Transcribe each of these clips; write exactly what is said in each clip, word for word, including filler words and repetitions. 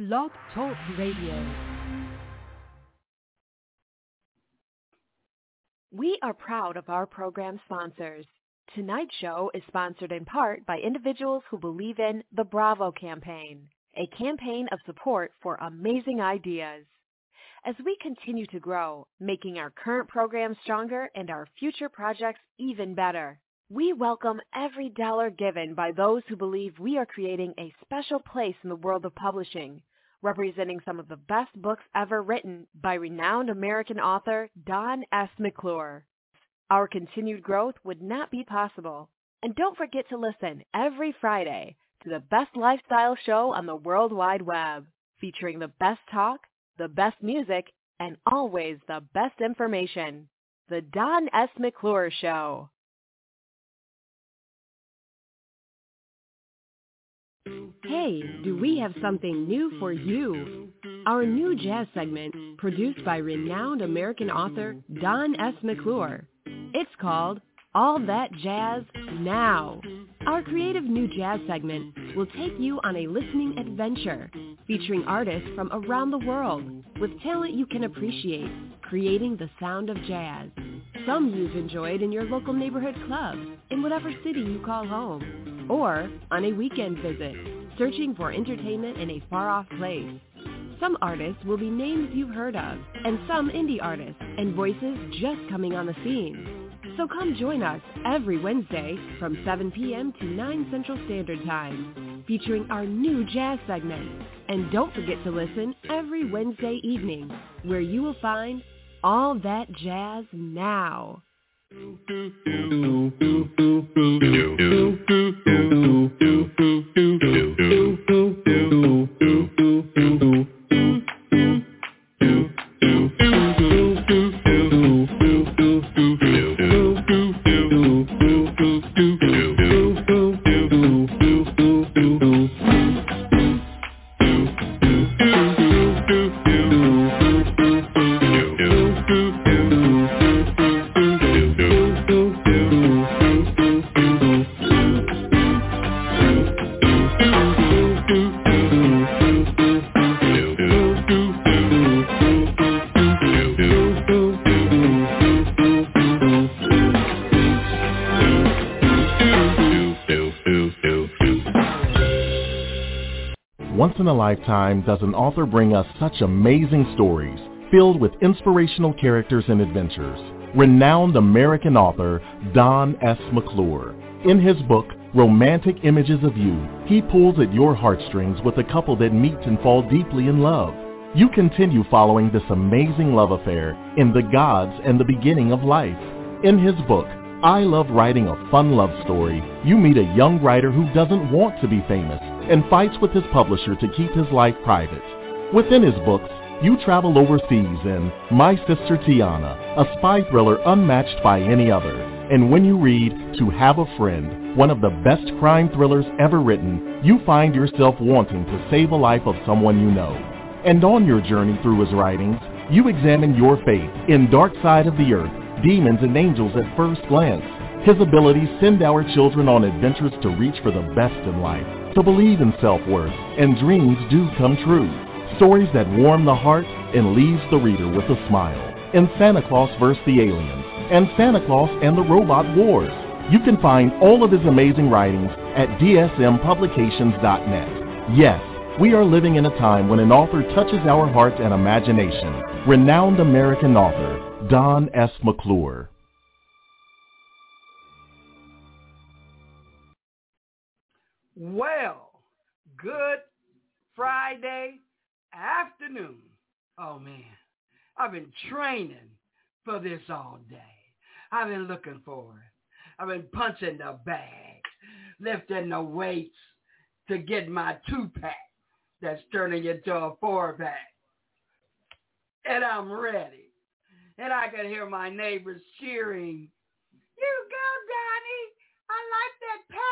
Blog Talk Radio. We are proud of our program sponsors. Tonight's show is sponsored in part by individuals who believe in the Bravo campaign, a campaign of support for amazing ideas. As we continue to grow, making our current programs stronger and our future projects even better, we welcome every dollar given by those who believe we are creating a special place in the world of publishing, representing some of the best books ever written by renowned American author Don S. McClure. Our continued growth would not be possible. And don't forget to listen every Friday to the best lifestyle show on the World Wide Web, featuring the best talk, the best music, and always the best information. The Don S. McClure Show. Hey, do we have something new for you? Our new jazz segment, produced by renowned American author Don S. McClure. It's called All That Jazz Now. Our creative new jazz segment will take you on a listening adventure, featuring artists from around the world with talent you can appreciate, creating the sound of jazz. Some you've enjoyed in your local neighborhood club, in whatever city you call home, or on a weekend visit, searching for entertainment in a far-off place. Some artists will be names you've heard of, and some indie artists and voices just coming on the scene. So come join us every Wednesday from seven p.m. to nine Central Standard Time, featuring our new jazz segment. And don't forget to listen every Wednesday evening, where you will find All That Jazz Now. Once in a lifetime does an author bring us such amazing stories filled with inspirational characters and adventures. Renowned American author Don S. McClure. In his book, Romantic Images of You, he pulls at your heartstrings with a couple that meet and fall deeply in love. You continue following this amazing love affair in The Gods and the Beginning of Life. In his book, I Love Writing a Fun Love Story, you meet a young writer who doesn't want to be famous and fights with his publisher to keep his life private. Within his books, you travel overseas in My Sister Tiana, a spy thriller unmatched by any other. And when you read To Have a Friend, one of the best crime thrillers ever written, you find yourself wanting to save a life of someone you know. And on your journey through his writings, you examine your faith in Dark Side of the Earth, Demons and Angels at First Glance. His abilities send our children on adventures to reach for the best in life, to believe in self-worth, and dreams do come true. Stories that warm the heart and leaves the reader with a smile. In Santa Claus versus the Aliens and Santa Claus and the Robot Wars. You can find all of his amazing writings at D S M publications dot net. Yes, we are living in a time when an author touches our heart and imagination. Renowned American author Don S. McClure. Well, good Friday afternoon. Oh, man, I've been training for this all day. I've been looking for it. I've been punching the bags, lifting the weights to get my two-pack that's turning into a four-pack. And I'm ready. And I can hear my neighbors cheering, "You go, Donnie. I like that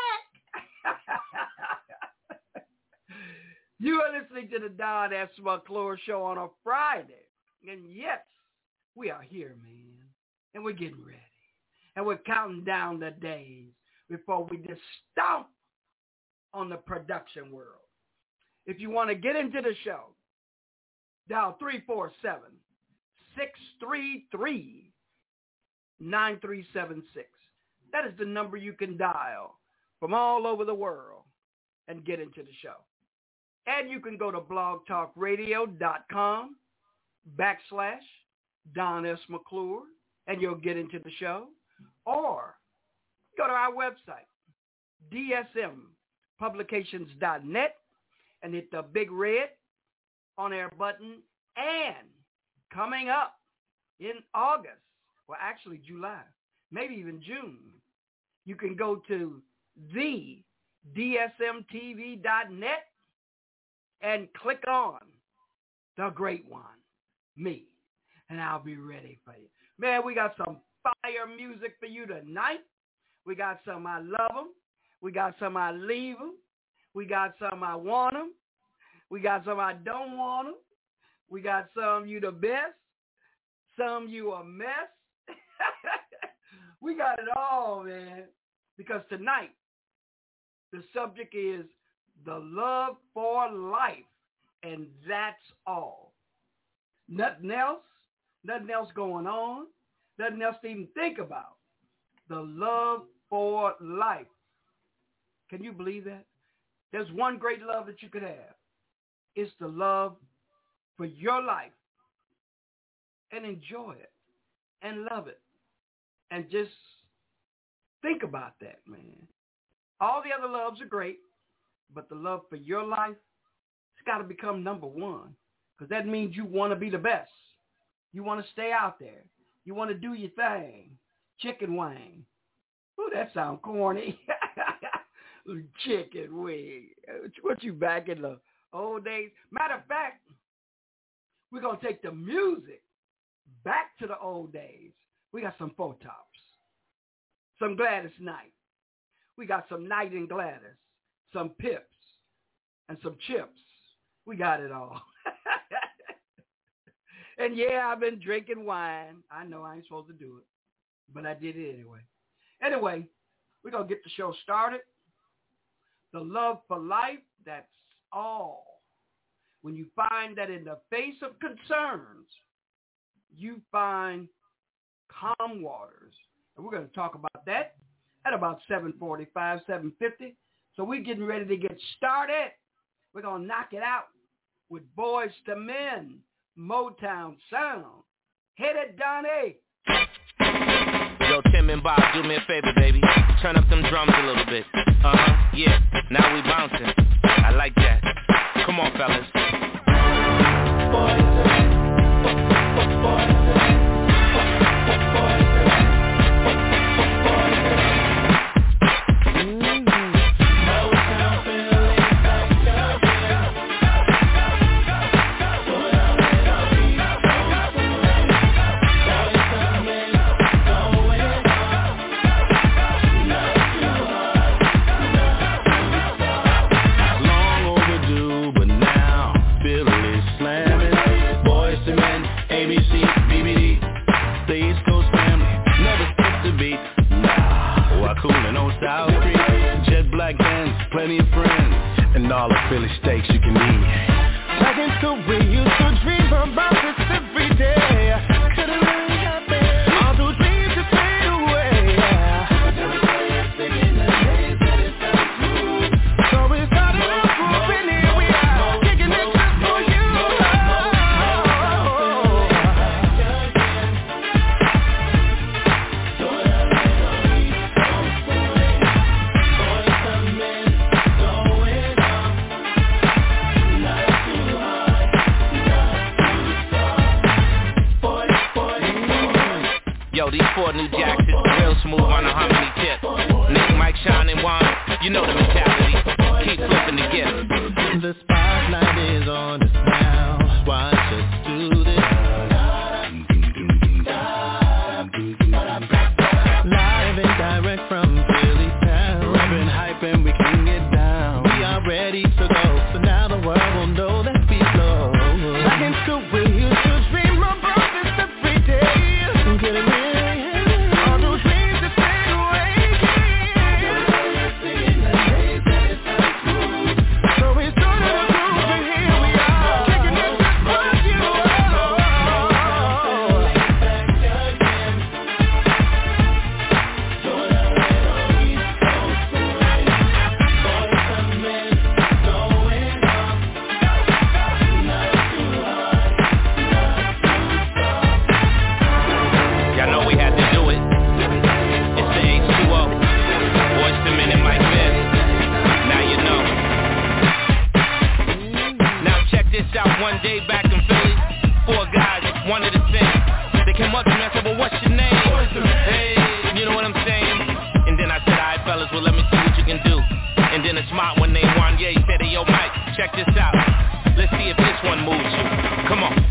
pack." You are listening to the Don S. McClure Show on a Friday. And yes, we are here, man. And we're getting ready. And we're counting down the days before we just stomp on the production world. If you want to get into the show, dial three four seven, six three three, nine three seven six. That is the number you can dial from all over the world and get into the show. And you can go to blogtalkradio.com backslash Don S. McClure, and you'll get into the show. Or go to our website, D S M publications dot net, and hit the big red on-air button. And coming up in August, well, actually July, maybe even June, you can go to the D S M T V dot net and click on the great one, me, and I'll be ready for you. Man, we got some fire music for you tonight. We got some I love them. We got some I leave them. We got some I want them. We got some I don't want them. We got some you the best. Some you a mess. We got it all, man. Because tonight, the subject is the love for life. And that's all. Nothing else. Nothing else going on. Nothing else to even think about. The love for life. Can you believe that? There's one great love that you could have. It's the love for your life. And enjoy it. And love it. And just think about that, man. All the other loves are great, but the love for your life, it's got to become number one. Because that means you want to be the best. You want to stay out there. You want to do your thing. Chicken wing. Ooh, that sounds corny. Chicken wing. What, you back in the old days? Matter of fact, we're going to take the music back to the old days. We got some Four Tops, some Gladys Knight. We got some Knight and Gladys, some Pips, and some Chips. We got it all. And yeah, I've been drinking wine. I know I ain't supposed to do it, but I did it anyway. Anyway, we're going to get the show started. The love for life, that's all. When you find that in the face of concerns, you find calm waters. And we're going to talk about that at about seven forty-five, seven fifty. So we're getting ready to get started. We're going to knock it out with Boys to Men, Motown sound. Hit it, Donnie. Yo, Tim and Bob, do me a favor, baby. Turn up them drums a little bit. Uh-huh, yeah. Now we bouncing. I like that. Come on, fellas. Boys to Men. Boys to Men. Boys to Men. Plenty of friends and all the Philly steaks you can eat. Back into we used to dream about this every day. Couldn't really happen. All those dreams just fade away. So we started a group and here we are, kicking it just for you. Yo, these four new jacks is real smooth on a harmony tip. Nick, Mike, Sean, and Juan, you know the mentality. Keep flipping the gift. The spotlight is on us now. Watch us do this. Live and direct from Philly town. Rapping, hyping, we can get down. We are ready to go, so now the world will know that we flow. Back into we used to dream about this every day. Get it real. this out one day back in Philly. Four guys wanted to sing. They came up to me and said, well, what's your name? Hey, you know what I'm saying? And then I said, all right, fellas, well, let me see what you can do. And then a smart one named Wanye said, hey, yo, Mike, check this out. Let's see if this one moves you. Come on.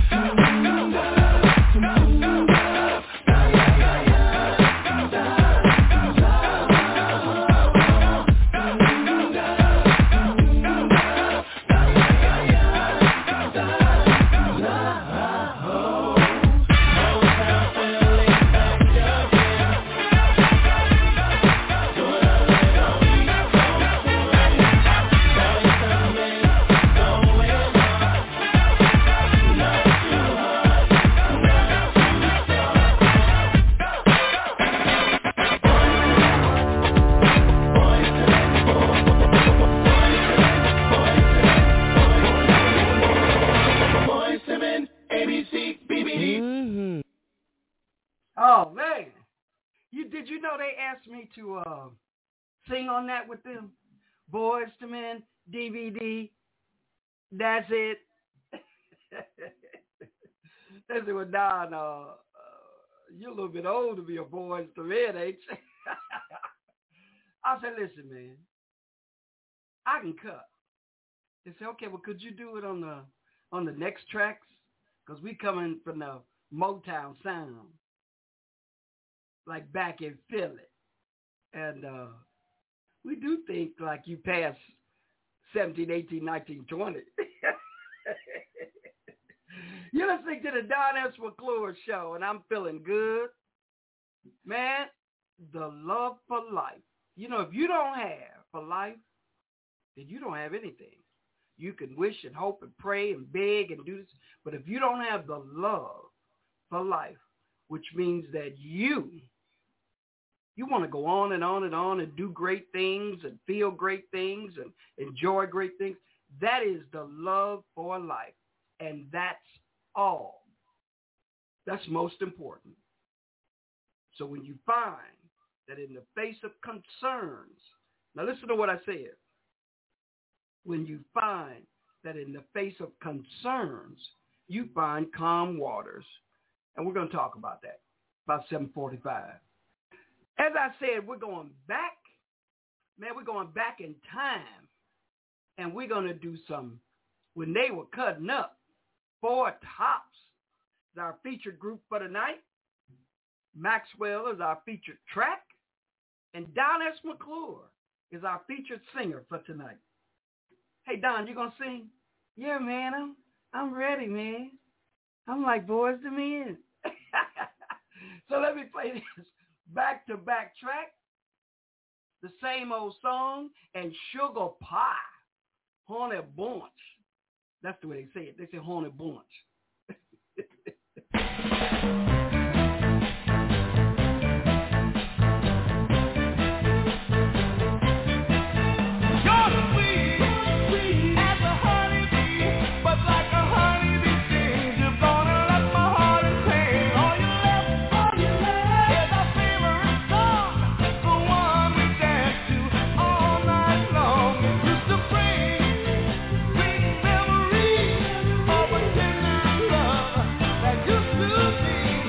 Oh, man. You did you know they asked me to uh, sing on that with them? Boys to Men, D V D, that's it. They said, well, Don, uh, uh, you're a little bit old to be a Boys to Men, ain't you? I said, listen, man, I can cut. They said, okay, well, could you do it on the on the next tracks? Because we coming from the Motown sound, like back in Philly. And uh, we do think like you passed seventeen, eighteen, nineteen, twenty. You're listening to the Don S. McClure Show, and I'm feeling good. Man, the love for life. You know, if you don't have for life, then you don't have anything. You can wish and hope and pray and beg and do this, but if you don't have the love for life, which means that you, you want to go on and on and on and do great things and feel great things and enjoy great things, that is the love for life. And that's all. That's most important. So when you find that in the face of concerns, now listen to what I said. When you find that in the face of concerns, you find calm waters. And we're going to talk about that about seven forty-five. As I said, we're going back. Man, we're going back in time. And we're going to do some, when they were cutting up, Four Tops is our featured group for tonight. Maxwell is our featured track. And Don S. McClure is our featured singer for tonight. Hey, Don, you going to sing? Yeah, man, I'm I'm ready, man. I'm like Boys to Men. So let me play this back-to-back track. The same old song and Sugar Pie, Honey Bunch. That's the way they say it. They say Honey Bunch. Used to be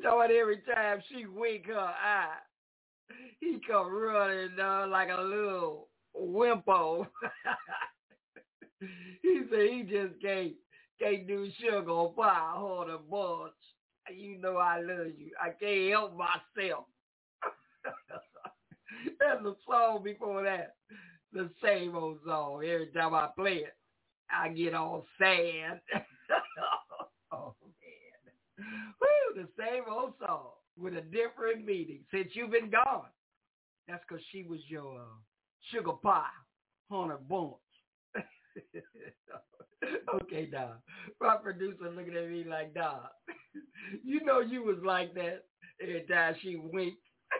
know what? Every time she wink her eye, he come running uh, like a little wimpo. He said he just can't can't do sugar or pie or the bunch. You know I love you. I can't help myself. There's a song before that. The same old song. Every time I play it, I get all sad. Oh, man. Woo, the same old song with a different meaning. Since you've been gone, that's because she was your uh, sugar pie on her bunch. Okay, Don. My producer looking at me like, Don, you know you was like that every time she winked.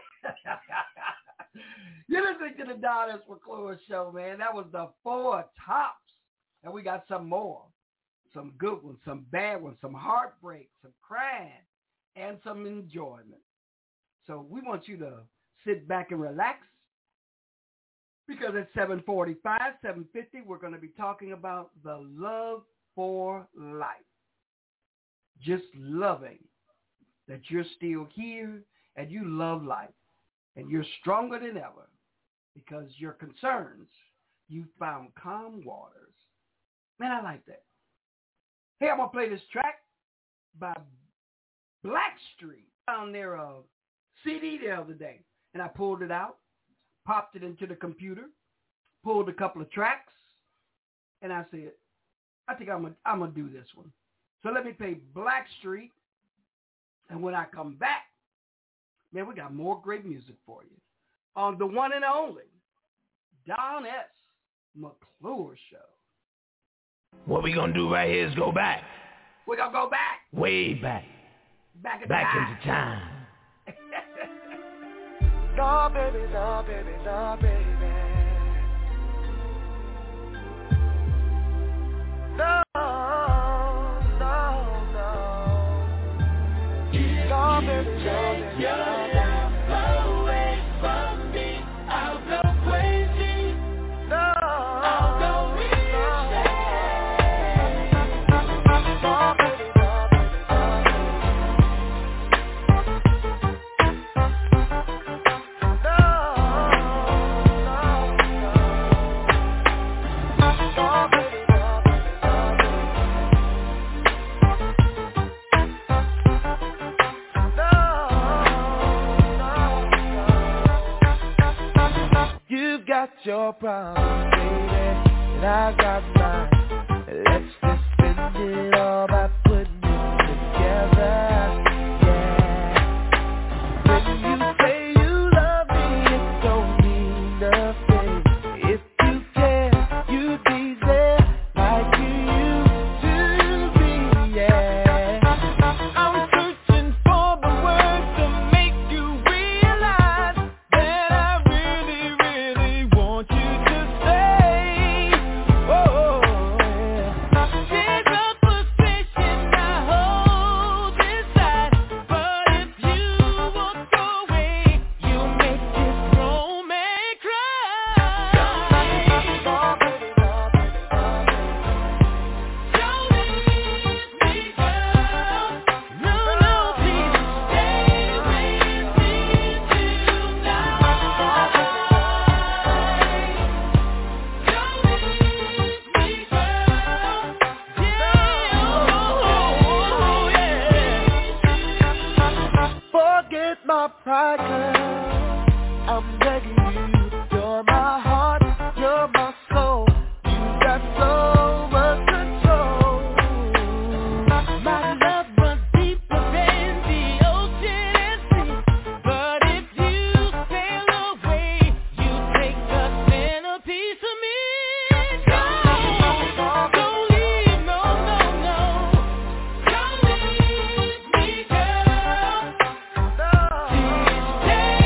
You're listening to the Don S. McClure Show, man. That was the four tops. And we got some more. Some good ones, some bad ones, some heartbreak, some crying, and some enjoyment. So we want you to sit back and relax. Because at seven forty-five, seven fifty, we're going to be talking about the love for life. Just loving that you're still here and you love life. And you're stronger than ever because your concerns, you found calm waters. Man, I like that. Hey, I'm going to play this track by Blackstreet. I found their uh, C D the other day, and I pulled it out, popped it into the computer, pulled a couple of tracks, and I said, I think I'm going I'm to do this one. So let me play Blackstreet, and when I come back, man, we got more great music for you on the one and only Don S. McClure Show. What we gonna do right here is go back. We're gonna go back. Way back. Back, in back time. into time. No, baby, no, baby, no, baby. No, no, no. No, baby, no, baby, no. Got your problems, baby, and I got mine. Let's just spend it all by putting it together. Yeah. When you say you love me, it don't mean nothing. If you care, you'd be there like you used to be. Yeah. I'm searching for the words to make you realize that I really, really want you to stay. Oh, yeah. There's a position I hold inside, but if you walk away, you'll make this grown man cry. Oh, baby, oh, baby, oh, baby. Don't leave me, girl. No, no, please stay with me tonight. Don't leave me, girl. Yeah, oh, yeah. Forget my pride, girl. I'm begging you. You're my heart, you're my soul. You got so much control. My love runs deeper than the ocean and sea. But if you sail away, you take a centerpiece of me. Don't, don't leave, no, no, no. Don't leave me, girl. Please stay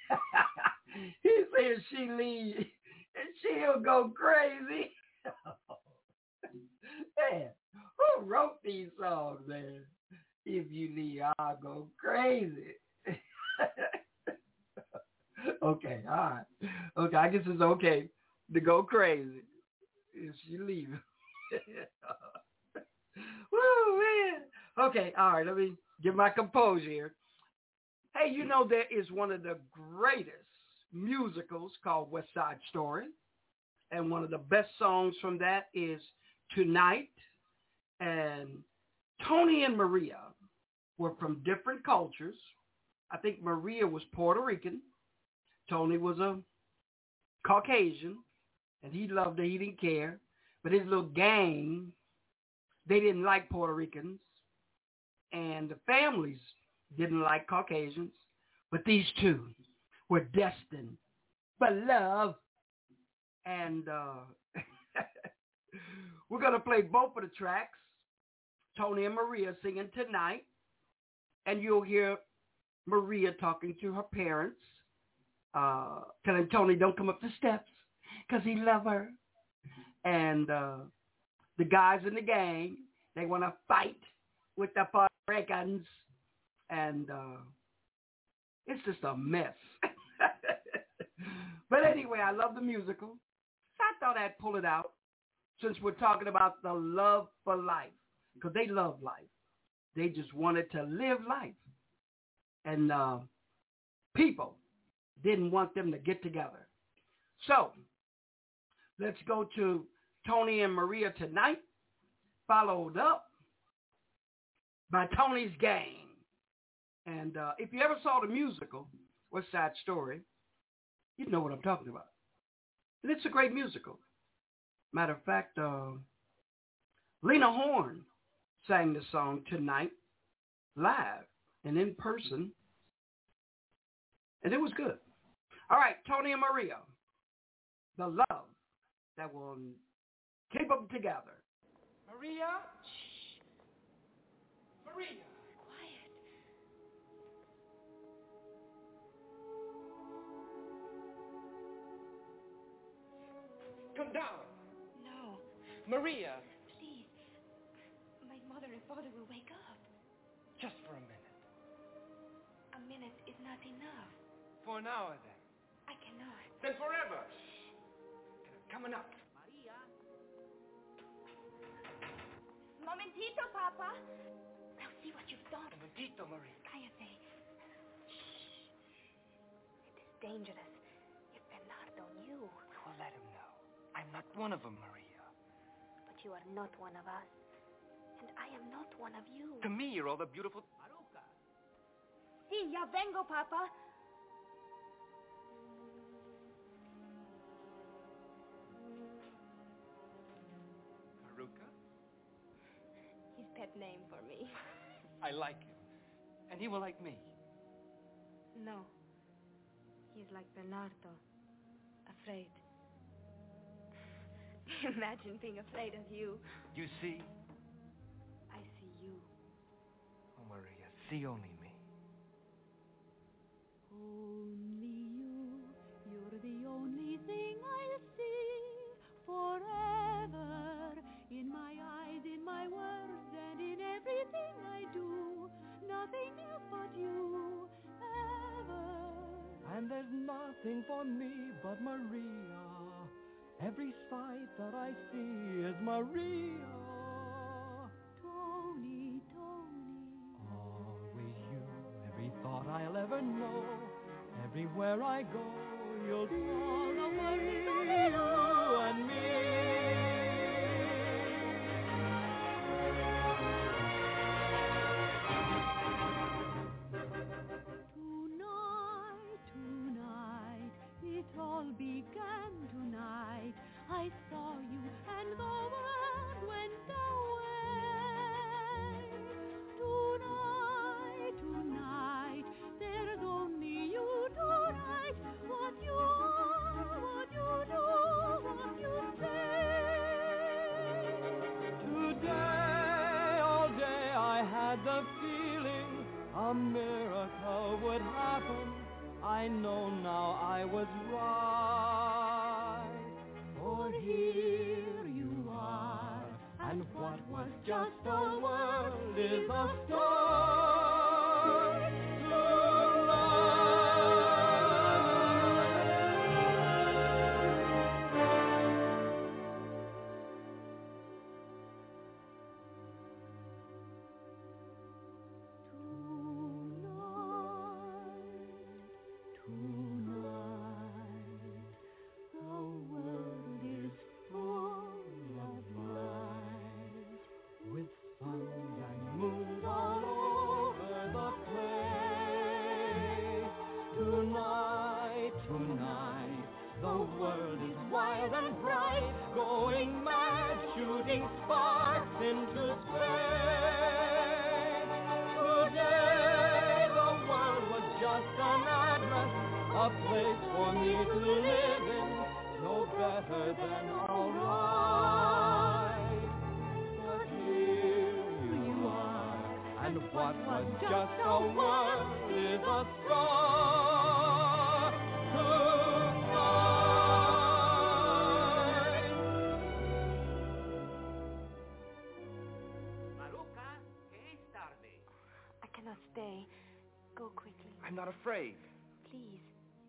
He said she leave and she'll go crazy. Man, who wrote these songs, man? If you leave, I'll go crazy. Okay, all right. Okay, I guess it's okay to go crazy if she leaves. Woo, man. Okay, all right, let me get my composure here. Hey, you know there is one of the greatest musicals called West Side Story. And one of the best songs from that is Tonight. And Tony and Maria were from different cultures. I think Maria was Puerto Rican. Tony was a Caucasian. And he loved it. He didn't care. But his little gang, they didn't like Puerto Ricans. And the families didn't like Caucasians. But these two were destined for love. And uh, we're going to play both of the tracks, Tony and Maria singing Tonight. And you'll hear Maria talking to her parents, uh, telling Tony don't come up the steps because he loves her. And uh, the guys in the gang, they want to fight with the Puerto Ricans. And uh, it's just a mess. But anyway, I love the musical. So I thought I'd pull it out since we're talking about the love for life, because they love life. They just wanted to live life. And uh, people didn't want them to get together. So let's go to Tony and Maria Tonight, followed up by Tony's Gang. And uh, if you ever saw the musical, West Side Story, you know what I'm talking about. And it's a great musical. Matter of fact, uh, Lena Horne sang the song Tonight live and in person. And it was good. All right, Tony and Maria, the love that will keep them together. Maria? Shh. Maria. Quiet. Come down. No. Maria. Please. My mother and father will wake up. Just for a minute. A minute is not enough. For an hour, then. I cannot. Then forever. Shh. Coming up. Maria. Momentito, Papa. Now see what you've done. Momentito, Maria. Cállate. Shh. It is dangerous. If Bernardo knew. We will let him know. I'm not one of them, Maria. But you are not one of us. And I am not one of you. To me, you're all the beautiful... Maruca. Sí, ya vengo, Papa. Maruca? His pet name for me. I like him. And he will like me. No. He's like Bernardo. Afraid. Imagine being afraid of you. You see? I see you. Oh, Maria, see only me. Only you, you're the only thing I see forever. In my eyes, in my words, and in everything I do. Nothing else but you, ever. And there's nothing for me but Maria. Every sight that I see is Maria. Tony, Tony. Always you, every thought I'll ever know. Everywhere I go, you'll be all over you and me. Tonight, tonight, it all began tonight. I saw you and the world went away. Tonight, tonight, there's only you tonight. What you are, what you do, what you say. Today, all day, I had the feeling a miracle would happen. I know now I was right. For here you are, and what was just a world is a star tonight. A place for me to live in, no better than all right. But here you are, and what was just a word is a star tonight. Maruca, que es tarde. I cannot stay. Go quickly. I'm not afraid. Please.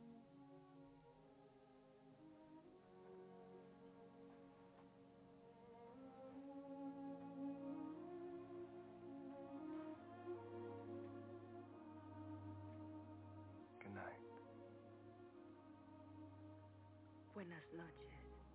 Good night. Buenas noches.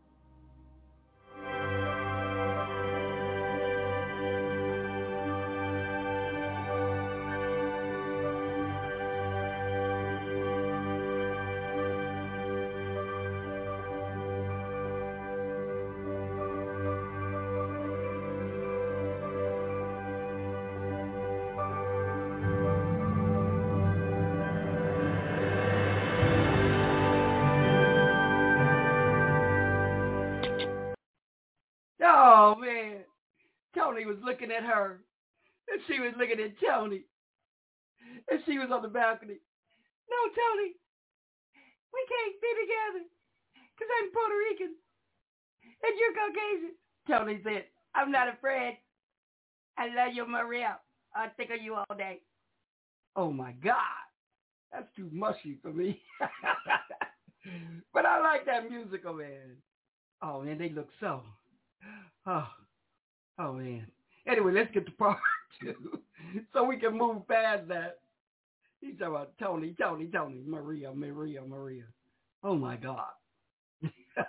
Oh, man. Tony was looking at her, and she was looking at Tony, and she was on the balcony. No, Tony, we can't be together, because I'm Puerto Rican, and you're Caucasian. Tony said, I'm not afraid. I love you, Maria. I think of you all day. Oh, my God. That's too mushy for me. But I like that musical, man. Oh, man, they look so... Oh, oh man. Anyway, let's get to part two so we can move past that. He's talking about Tony, Tony, Tony, Maria, Maria, Maria. Oh my God. The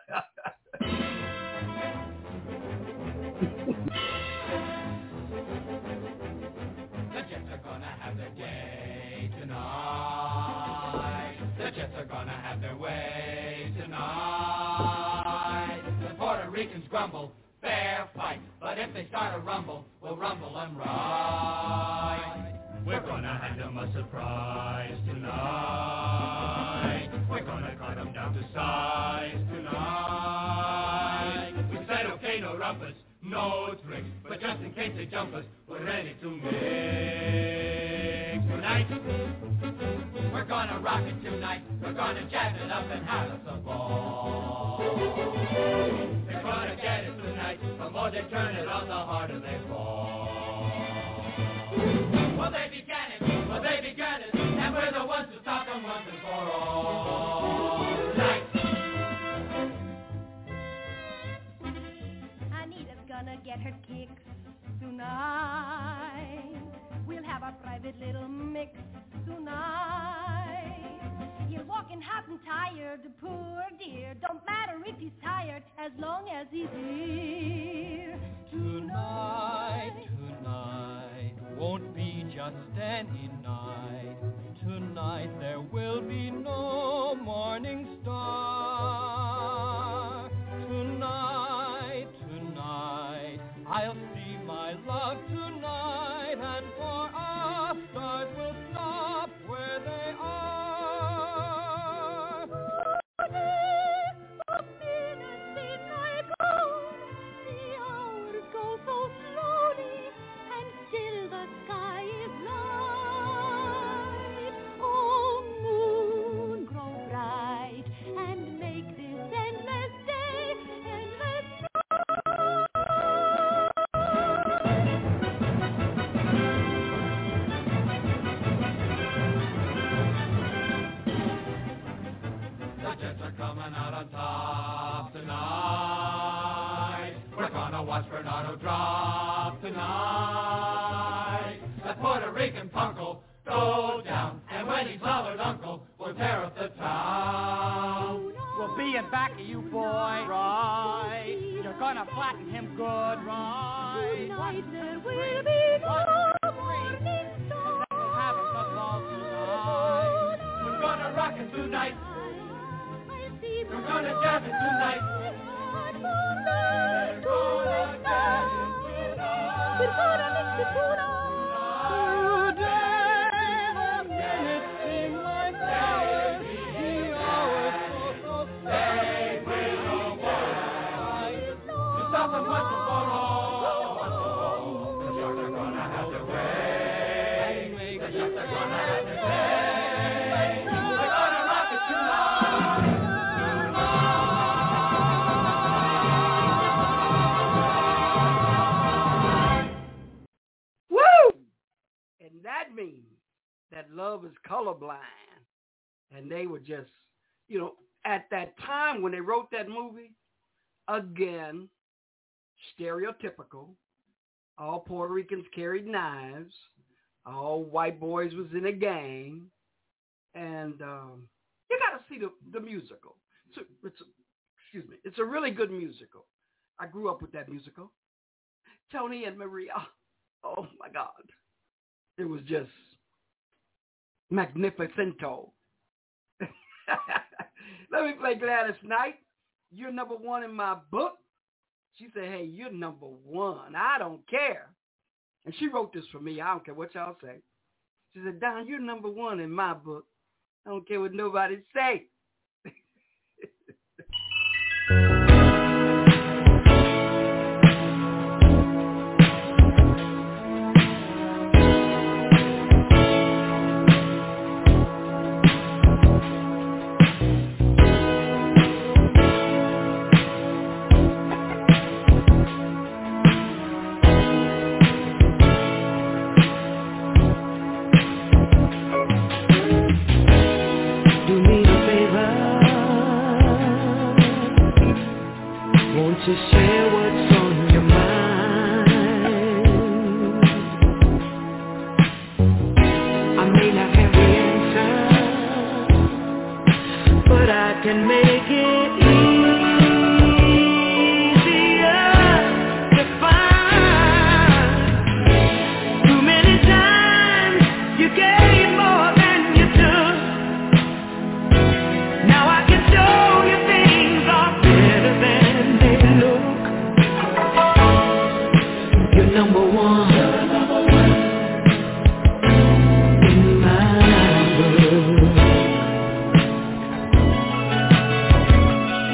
Jets are gonna have their day tonight. The Jets are gonna have their way tonight. The Puerto Ricans grumble. Fair fight, but if they start a rumble, we'll rumble them right. We're gonna hand them a surprise tonight. We're gonna cut them down to size tonight. We said okay, no rumpus, no tricks, but just in case they jump us, we're ready to mix tonight. We're gonna rock it tonight. We're gonna jazz it up and have us a ball. They're gonna get it tonight. The more they turn it on, the harder they fall. Well, they began it. Well, they began it. And we're the ones to stop them once and for all. Tonight. Anita's gonna get her kicks tonight. We'll have a private little mix tonight. He'll walk in hot and tired, poor dear. Don't matter if he's tired, as long as he's here. Tonight, tonight, won't be just any night. Tonight there will be no morning star. Tonight, tonight, I'll see my love tonight, and for us stars will stop where they are. The Jets are coming out on top tonight. We're gonna watch Bernardo drop tonight. That Puerto Rican punk'll go down, and when he's hollered uncle, we'll tear up the town. We'll be in back of you, boy. Right. You're gonna flatten him good. Right. Tonight there will be no morning star. Having us all tonight. We're gonna rock it tonight. We're gonna jam it tonight. We're gonna jam it tonight. We're gonna mix it tonight. That means that love is colorblind. And they were just, you know, at that time when they wrote that movie, again, stereotypical. All Puerto Ricans carried knives. All white boys was in a gang. And um, you got to see the, the musical. It's a, it's a, excuse me. It's a really good musical. I grew up with that musical. Tony and Maria. Oh, my God. It was just magnificento. Let me play Gladys Knight. You're number one in my book. She said, hey, you're number one. I don't care. And she wrote this for me. I don't care what y'all say. She said, Don, you're number one in my book. I don't care what nobody say. To share what's on your mind. I may not have the answer, but I can make it easier to find. Too many times you gave more than you took. Now I can show you things are better than number one, you're number one in my book.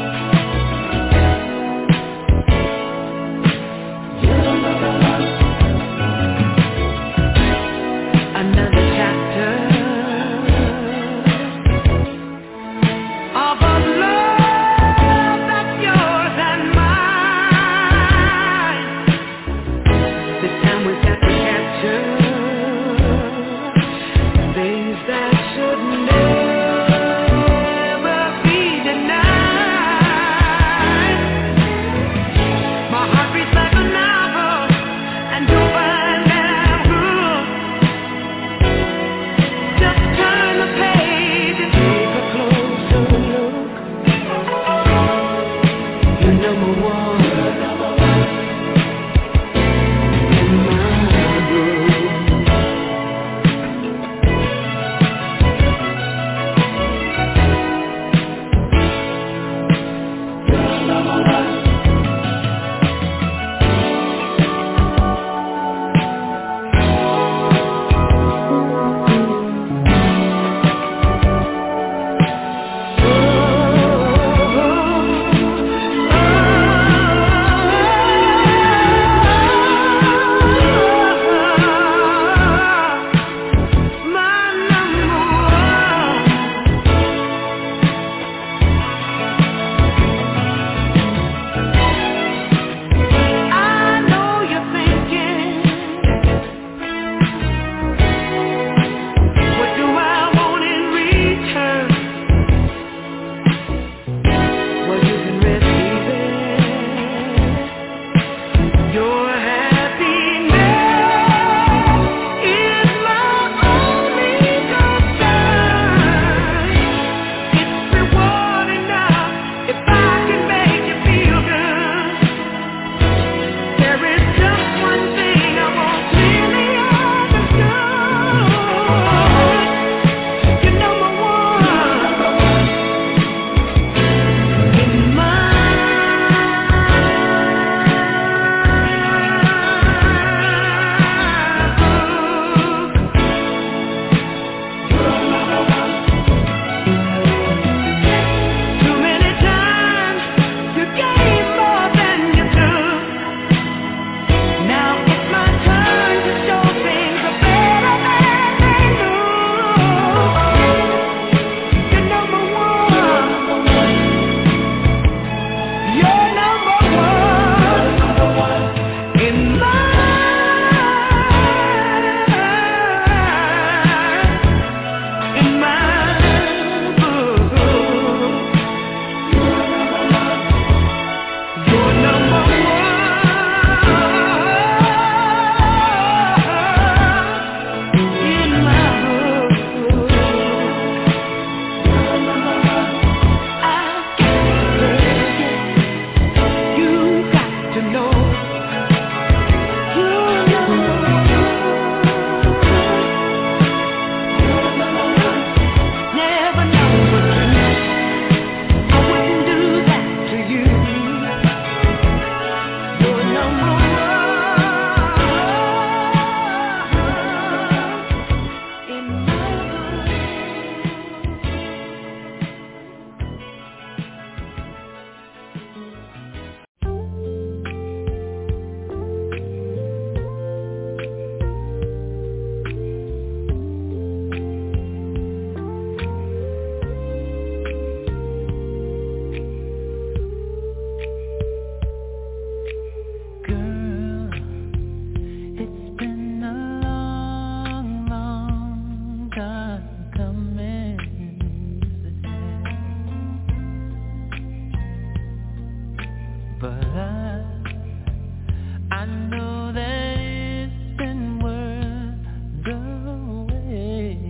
but I, I know that it's been worth the wait.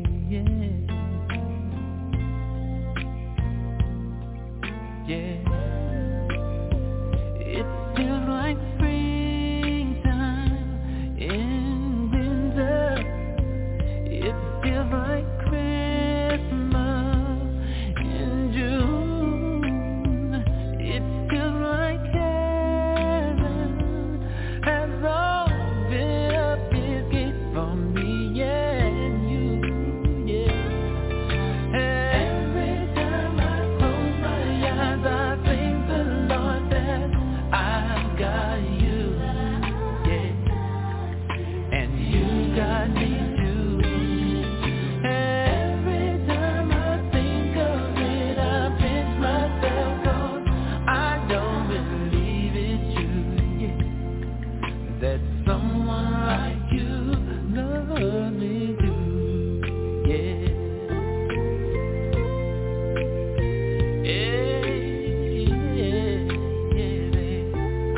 Yeah, yeah. It feels like springtime in winter. It feels like Christmas in June. It feels like heaven has opened up its gates for me and you, yeah. Every time I close my eyes, I thank the Lord that I've got you, yeah, and you got me too. Every time I think of it, I pinch myself 'cause I don't believe it's true, yeah, that someone like you loves me too, yeah. Yeah, yeah, yeah, babe,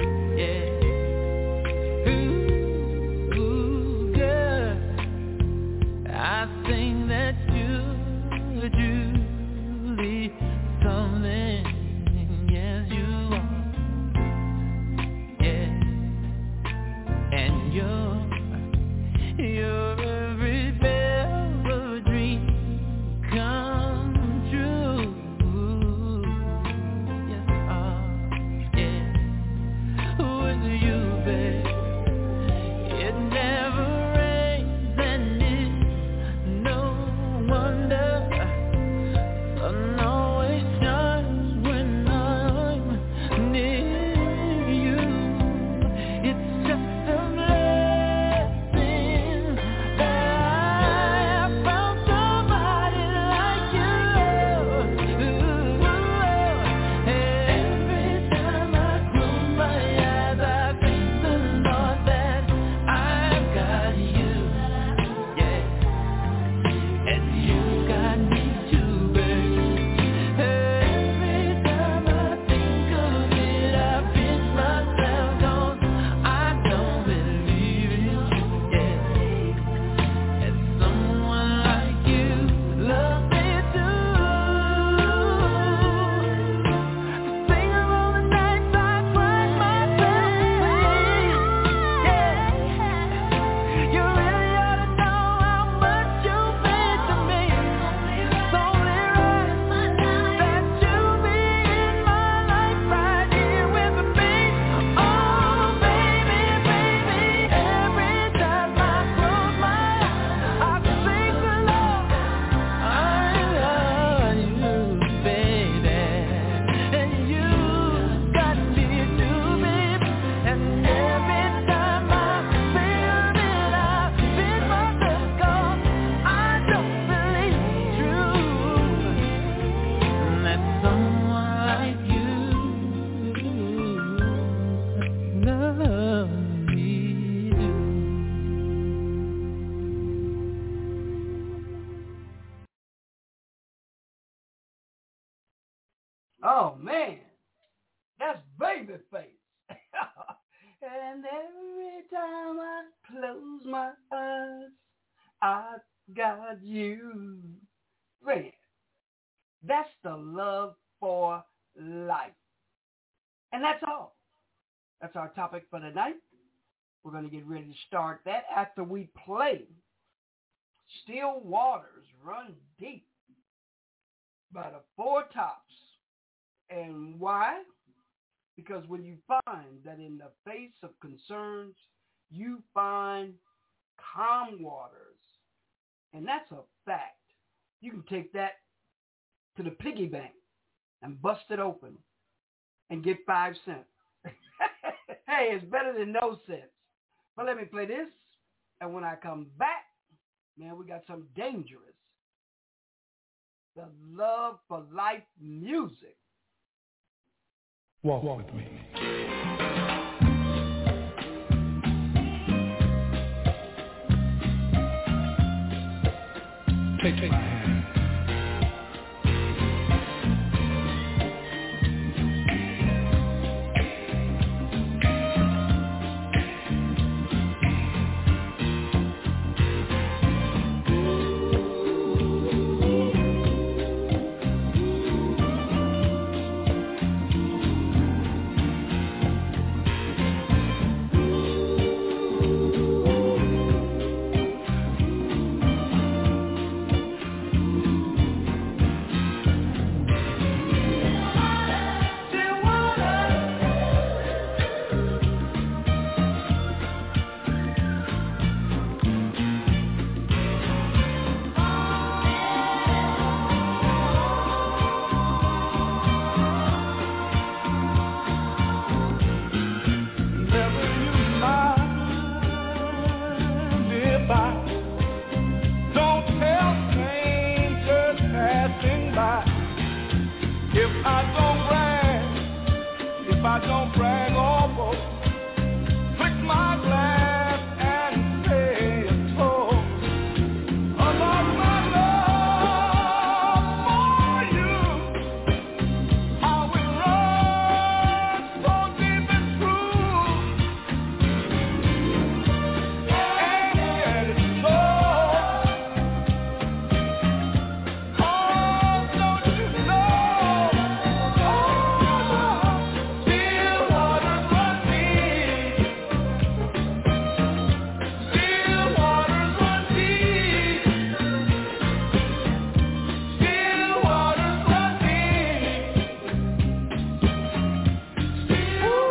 yeah. Ooh, ooh, girl, I think that you're truly something, yes you are, yeah, and you're, you're every bit of a dream come true, yes you are, yeah, with you babe, it never rains and it's no wonder, sun always shines when I'm near you. It's just a blessing that I found somebody like you. Every time I close my eyes, I thank the Lord that I've got you, yeah, and you got me too, babe. Every time I think of it, I pinch myself 'cause I don't believe it's true, yeah, and someone like you loves me too. Think of all the nights I cried myself away, yeah. You really ought to know how much you mean to me. It's only right that you be in my life right here with me. Oh, baby, baby, every time I close my eyes, I thank the Lord I love you, baby, and you got me too, baby. And every time I think of it, I pinch myself 'cause I don't believe it's true that someone like you loves me too. Oh man, that's Babyface. And every time I close my eyes, I got you. Man, that's the love for life. And that's all. That's our topic for tonight. We're going to get ready to start that after we play Still Waters Run Deep by the Four Tops. And why? Because when you find that in the face of concerns, you find calm waters, and that's a fact. You can take that to the piggy bank and bust it open and get five cents. Hey, it's better than no cents. But let me play this, and when I come back, man, we got some dangerous, the love for life music. Walk with me. Take my hand. If I don't brag, if I don't brag, oh boy, click my glass and say a toast about my love for you. How it runs so deep and true, and it's so. Oh, don't you know? Oh, still waters run deep. Still waters run deep. Still waters run deep. Still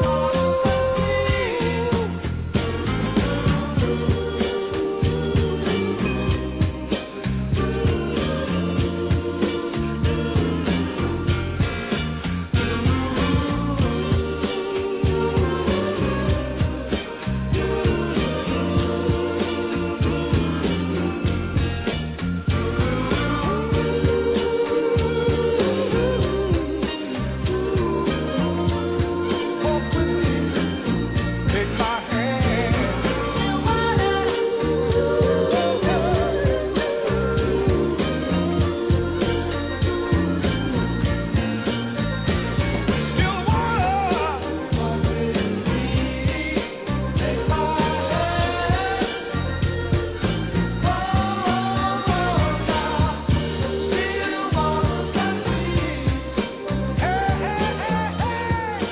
take my hand. Still water. Take my hand. Still water run deep. Hey, hey, hey, hey.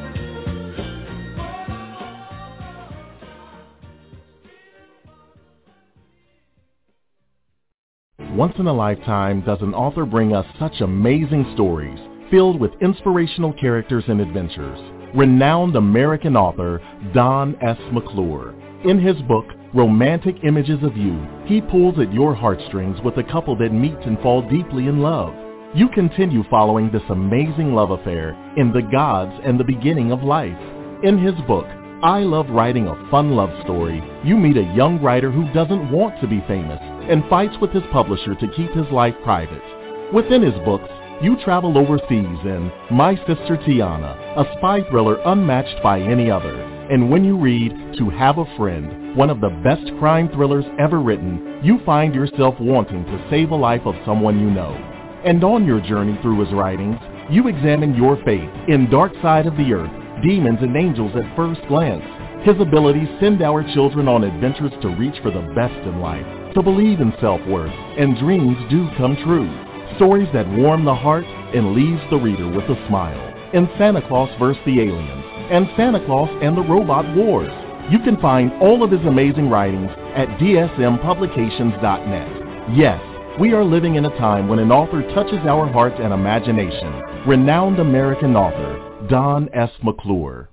Once in a lifetime does an author bring us such amazing stories filled with inspirational characters and adventures. Renowned American author Don S. McClure. In his book, Romantic Images of You, he pulls at your heartstrings with a couple that meet and fall deeply in love. You continue following this amazing love affair in The Gods and the Beginning of Life. In his book, I Love Writing a Fun Love Story, you meet a young writer who doesn't want to be famous and fights with his publisher to keep his life private. Within his books, you travel overseas in My Sister Tiana, a spy thriller unmatched by any other. And when you read To Have a Friend, one of the best crime thrillers ever written, you find yourself wanting to save a life of someone you know. And on your journey through his writings, you examine your faith in Dark Side of the Earth, Demons and Angels at First Glance. His abilities send our children on adventures to reach for the best in life, to believe in self-worth, and dreams do come true. Stories that warm the heart and leaves the reader with a smile. In Santa Claus versus the Aliens and Santa Claus and the Robot Wars. You can find all of his amazing writings at D S M publications dot net. Yes, we are living in a time when an author touches our hearts and imagination. Renowned American author Don S. McClure.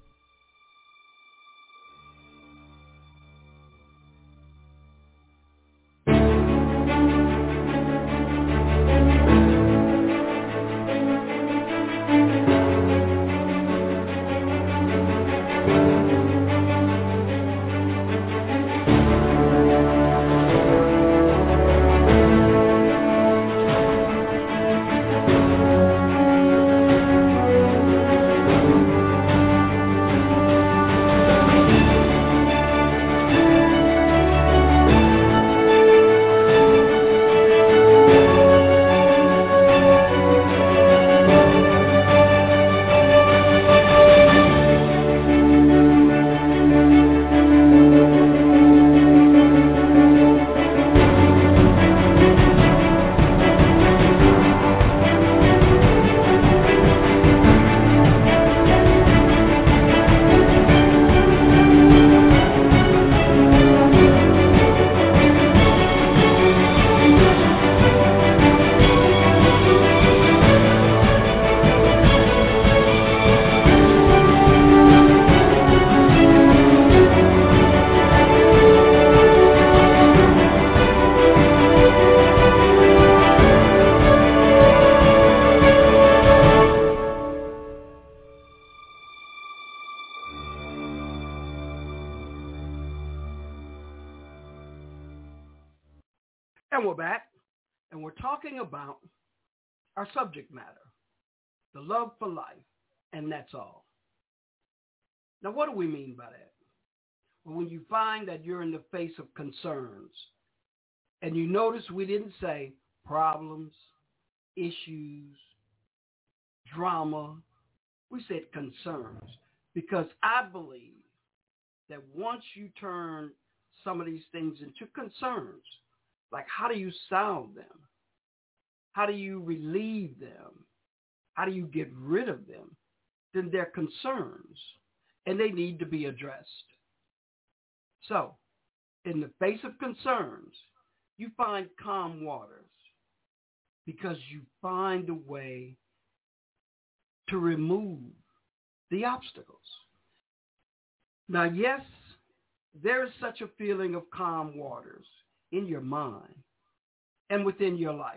And we're back, and we're talking about our subject matter, the love for life, and that's all. Now, what do we mean by that? Well, when you find that you're in the face of concerns, and you notice we didn't say problems, issues, drama, we said concerns, because I believe that once you turn some of these things into concerns, like how do you solve them? How do you relieve them? How do you get rid of them? Then they're concerns, and they need to be addressed. So, in the face of concerns, you find calm waters because you find a way to remove the obstacles. Now, yes, there is such a feeling of calm waters in your mind and within your life.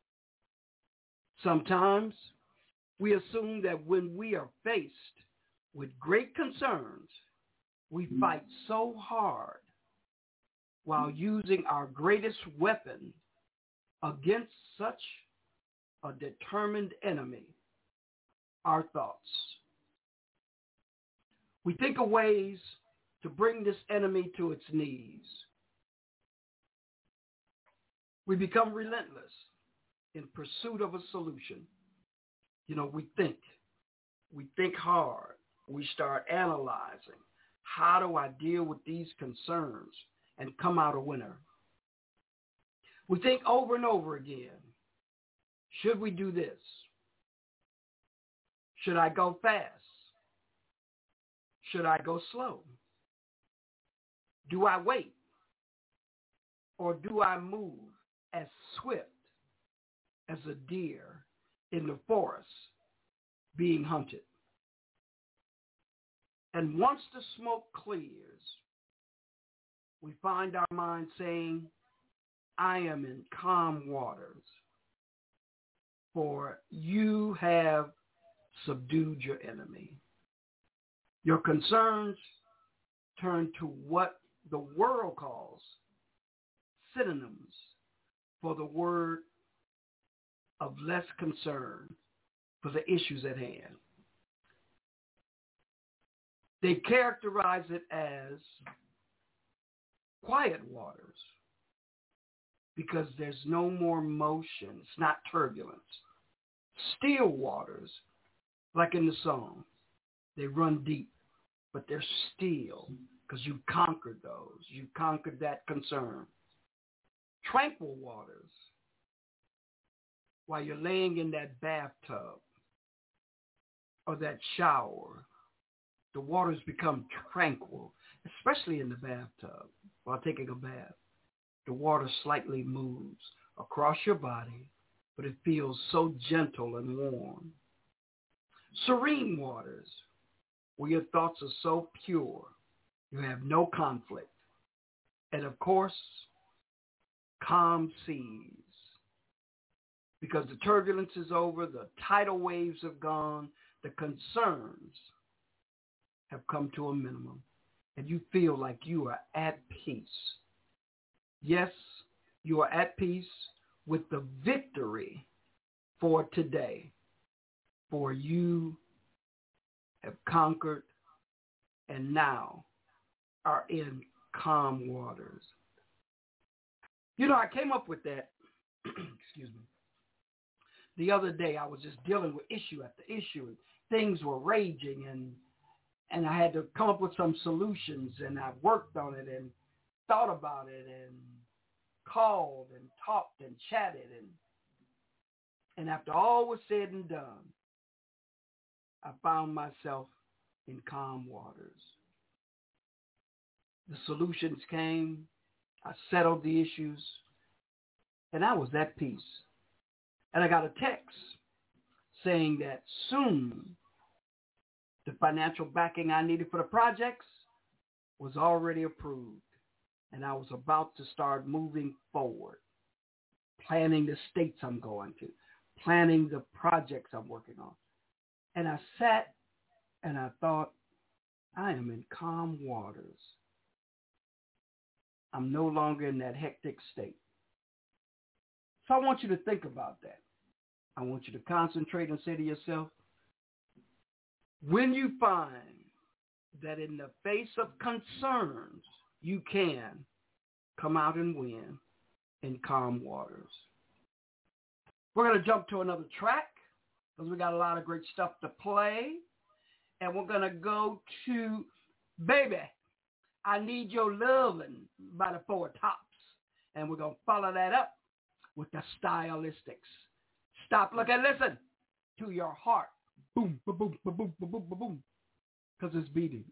Sometimes we assume that when we are faced with great concerns, we fight so hard while using our greatest weapon against such a determined enemy, our thoughts. We think of ways to bring this enemy to its knees. We become relentless in pursuit of a solution. You know, we think. We think hard. We start analyzing. How do I deal with these concerns and come out a winner? We think over and over again. Should we do this? Should I go fast? Should I go slow? Do I wait? Or do I move as swift as a deer in the forest being hunted? And once the smoke clears, we find our mind saying, I am in calm waters, for you have subdued your enemy. Your concerns turn to what the world calls synonyms for the word of less concern for the issues at hand. They characterize it as quiet waters because there's no more motion. It's not turbulence. Still waters, like in the song, they run deep, but they're still because you conquered those. You conquered that concern. Tranquil waters, while you're laying in that bathtub or that shower, the waters become tranquil, especially in the bathtub while taking a bath. The water slightly moves across your body, but it feels so gentle and warm. Serene waters, where your thoughts are so pure, you have no conflict. And of course, calm seas, because the turbulence is over, the tidal waves have gone, the concerns have come to a minimum, and you feel like you are at peace. Yes, you are at peace with the victory for today, for you have conquered and now are in calm waters. You know, I came up with that, excuse me, the other day. I was just dealing with issue after issue, and things were raging, and and I had to come up with some solutions, and I worked on it and thought about it and called and talked and chatted, and and after all was said and done, I found myself in calm waters. The solutions came, I settled the issues, and I was at peace. And I got a text saying that soon the financial backing I needed for the projects was already approved, and I was about to start moving forward, planning the states I'm going to, planning the projects I'm working on. And I sat and I thought, I am in calm waters. I'm no longer in that hectic state. So I want you to think about that. I want you to concentrate and say to yourself, When you find that in the face of concerns, you can come out and win in calm waters. We're going to jump to another track because we got a lot of great stuff to play. And we're going to go to Baby, I Need Your Lovin' by the Four Tops. And we're going to follow that up with the Stylistics. Stop, look, and listen to your heart. Boom, boom, boom, boom, boom, boom, boom, boom, because it's beating.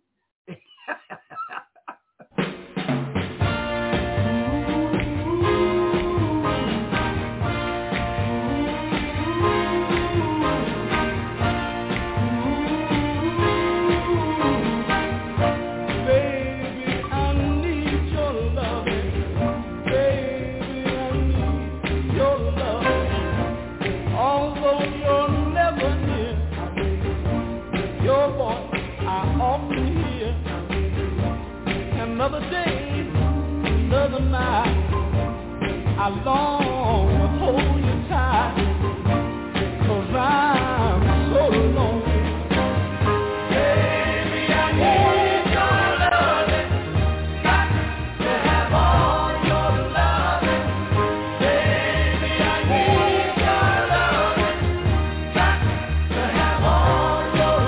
Another day, another night, I long to hold you tight, 'cause I'm so lonely. Baby, I need your loving, got to have all your loving. Baby, I need your loving, got to have all your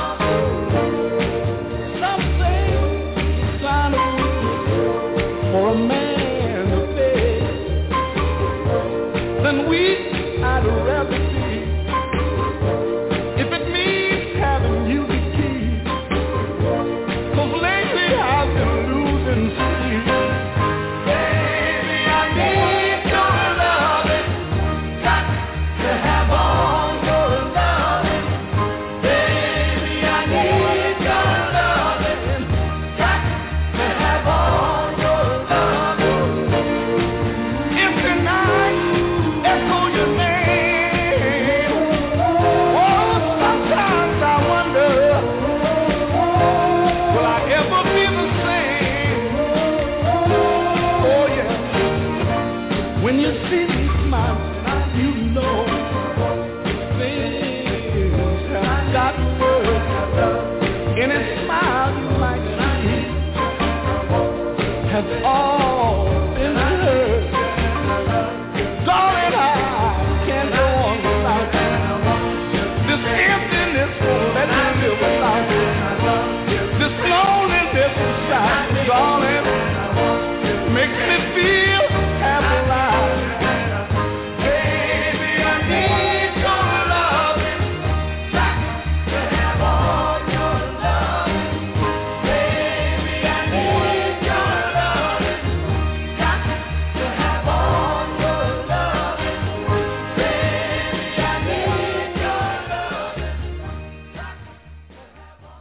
loving. Some say for a man to pay, then we I'd rather be. If it means having you the key, 'cause lately I've been losing sleep. Baby, I need your loving, got to have all your loving. Baby, I need your loving, got to have all. When you see me smile, you know things have gotten worse. Any smile you might see has all been hurt. Darling, I can't go on without you. This emptiness won't let me live without you. This loneliness inside, darling, makes me feel half alive. Baby, I need your loving, got to have all your loving. Baby, I need your loving, got to have all your loving. Baby, I need your loving, got to have all.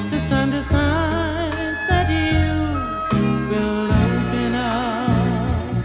Signs that you will open up.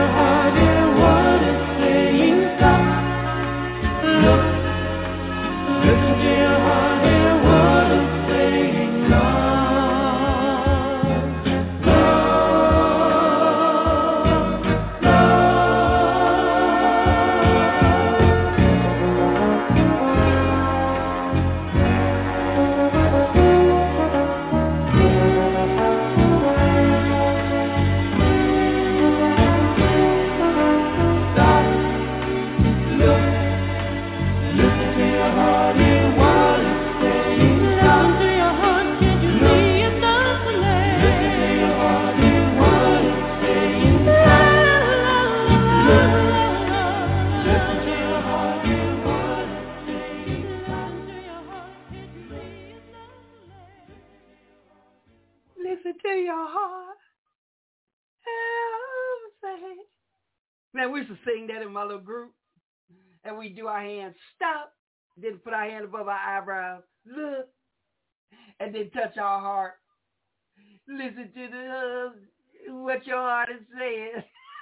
Man, we used to sing that in my little group. And we do our hands, stop, then put our hand above our eyebrows, look, and then touch our heart. Listen to the uh, what your heart is saying.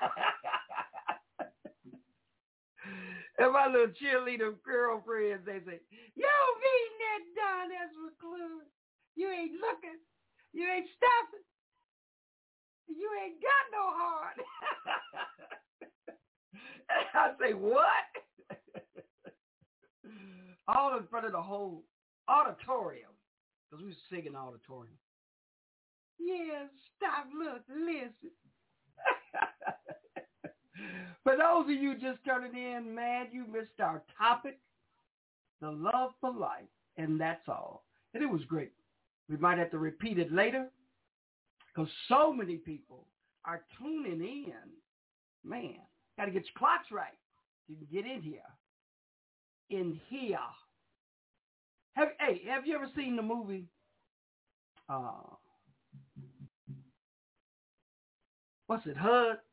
And my little cheerleader girlfriends, they say, yo, mean that Don S. McClure. You ain't looking. You ain't stopping. You ain't got no heart. I say, what? All in front of the whole auditorium. Because we were singing auditorium. Yeah, stop, look, listen. For those of you just turning in, man, you missed our topic, the love for life, and that's all. And it was great. We might have to repeat it later because so many people are tuning in. Man, got to get your clocks right. You can get in here. In here. Have, hey, have you ever seen the movie? Uh, what's it, H U D?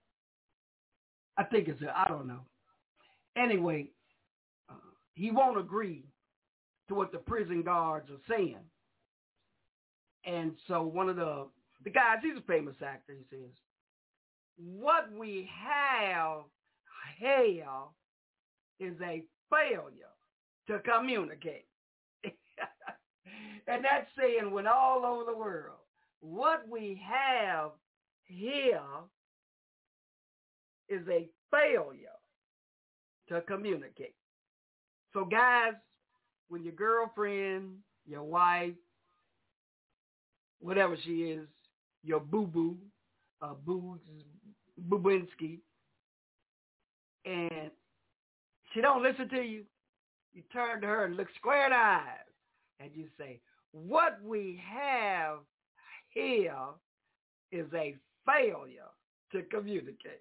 I think it's, a, I don't know. Anyway, uh, he won't agree to what the prison guards are saying. And so one of the, the guys, he's a famous actor, he says, what we have here is a failure to communicate. And that saying went all over the world. What we have here is a failure to communicate. So guys, when your girlfriend, your wife, whatever she is, your boo-boo, uh, boo, Bubinski, and she don't listen to you, you turn to her and look square in the eyes, and you say, what we have here is a failure to communicate.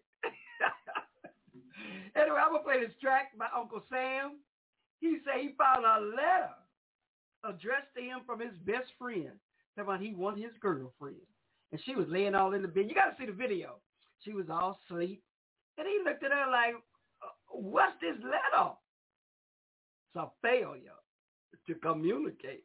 Anyway, I'm going to play this track by Uncle Sam. He said he found a letter addressed to him from his best friend. About he wanted his girlfriend. And she was laying all in the bed. You got to see the video. She was all asleep. And he looked at her like, what's this letter? It's a failure to communicate.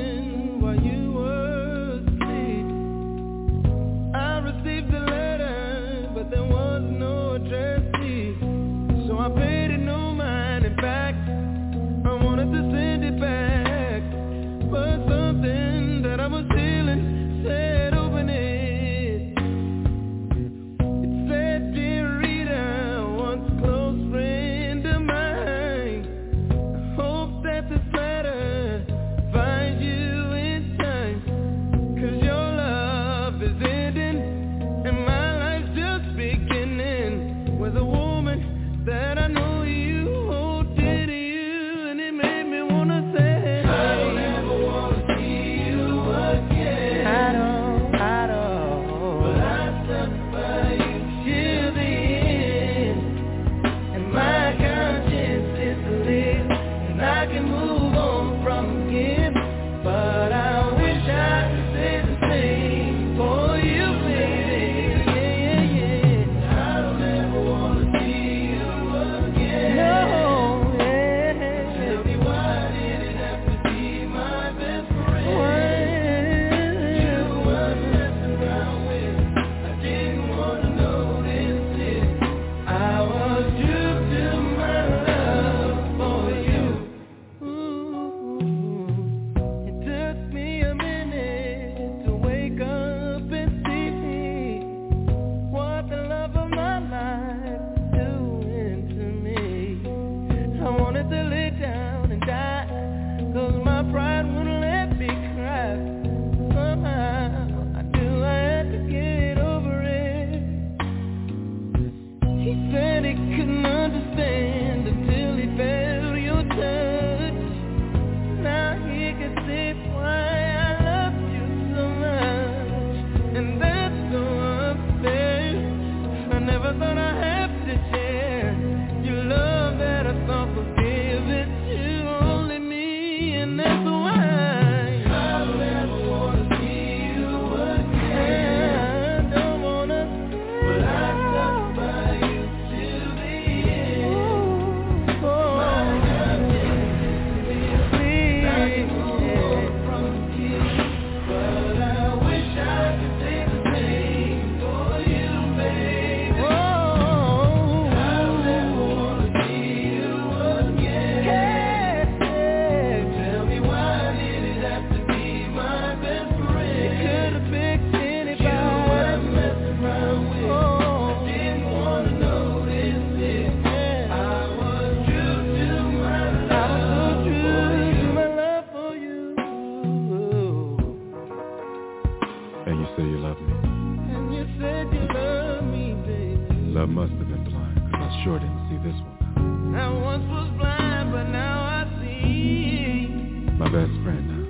Received a letter wanted to lay down and die, 'cause my pride wouldn't let me cry. Somehow I knew I had to get over it. He said he couldn't understand until he felt your touch. Now he can see why I love you so much, and that's so unfair. I never thought I'd have to share your love that I thought was given to only me, and that's why I'll never wanna see you again. I don't wanna stay, but I stuck by you till the end. Oh, my God, please, I can move from you, but I wish I could say the same for you, baby. Oh, I'll never wanna see you again. Tell me, why did it have to be my best friend? It could have picked anybody. You I'm messing around with. I didn't wanna notice it. I was true to my love. I was so true to my love for you. And you say you love me. And you said you love me, baby. Love must have been blind, 'cause I sure didn't see this one. I once was blind, but now I see. My best friend now.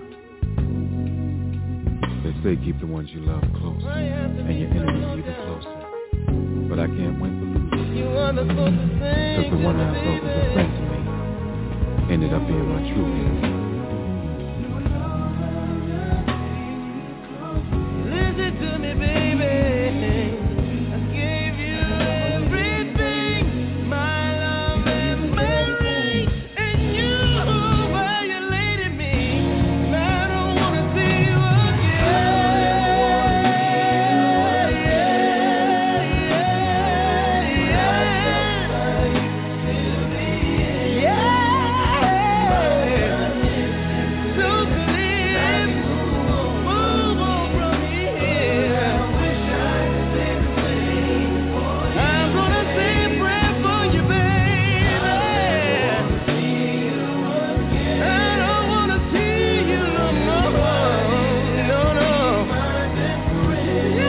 They say keep the ones you love close, I have to and be your enemies so even down. closer. But I can't win for losing, You are the closest thing 'cause the one I thought was a friend to me ended up being my true enemy. Listen to me, baby. I gave you everything, my love and my ring, and you violated me, and I don't wanna see you again. Yeah. So please, move on from here. I'm gonna say a prayer for you, baby. I don't wanna see you no more. No, no. Yeah,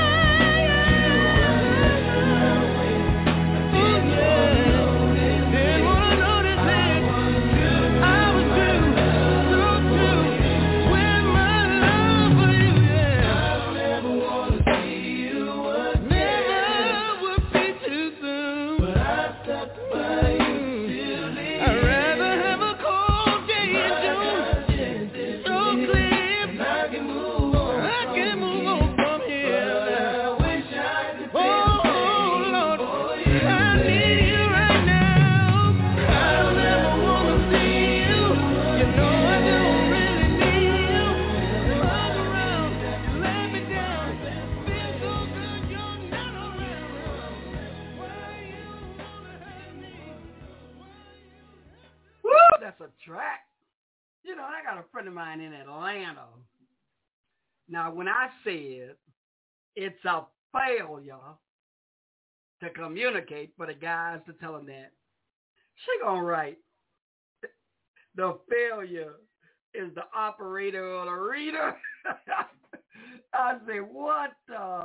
yeah. Ooh, yeah. Didn't wanna notice it. I was true, so true with my love for you, yeah. I'll never wanna see you again. Never would be too soon, but I stuck by you till the end. I'd rather have a cold day in June, so clear, I can move on. I can move on from here. But I wish I could say the same Lord, I need you right now. I'll never wanna see you. You know I don't really need you. You hung around, you let me down. Feel so good you're not around. Why you wanna hurt me? Woo, that's a track. You know, I got a friend of mine in Atlanta. Now, when I said it's a failure to communicate for the guys to tell them that, she gonna write, the failure is the operator or the reader. I say, what uh,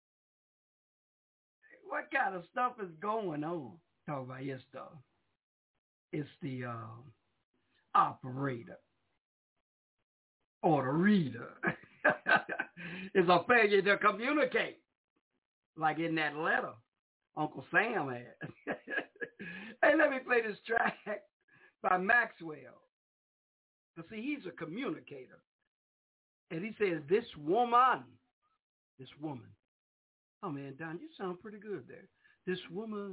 what kind of stuff is going on? Talk about your stuff. It's the um, operator or the reader. It's a failure to communicate, like in that letter Uncle Sam had. Hey, let me play this track by Maxwell. But see, he's a communicator. And he says, this woman, this woman. Oh, man, Don, you sound pretty good there. This woman.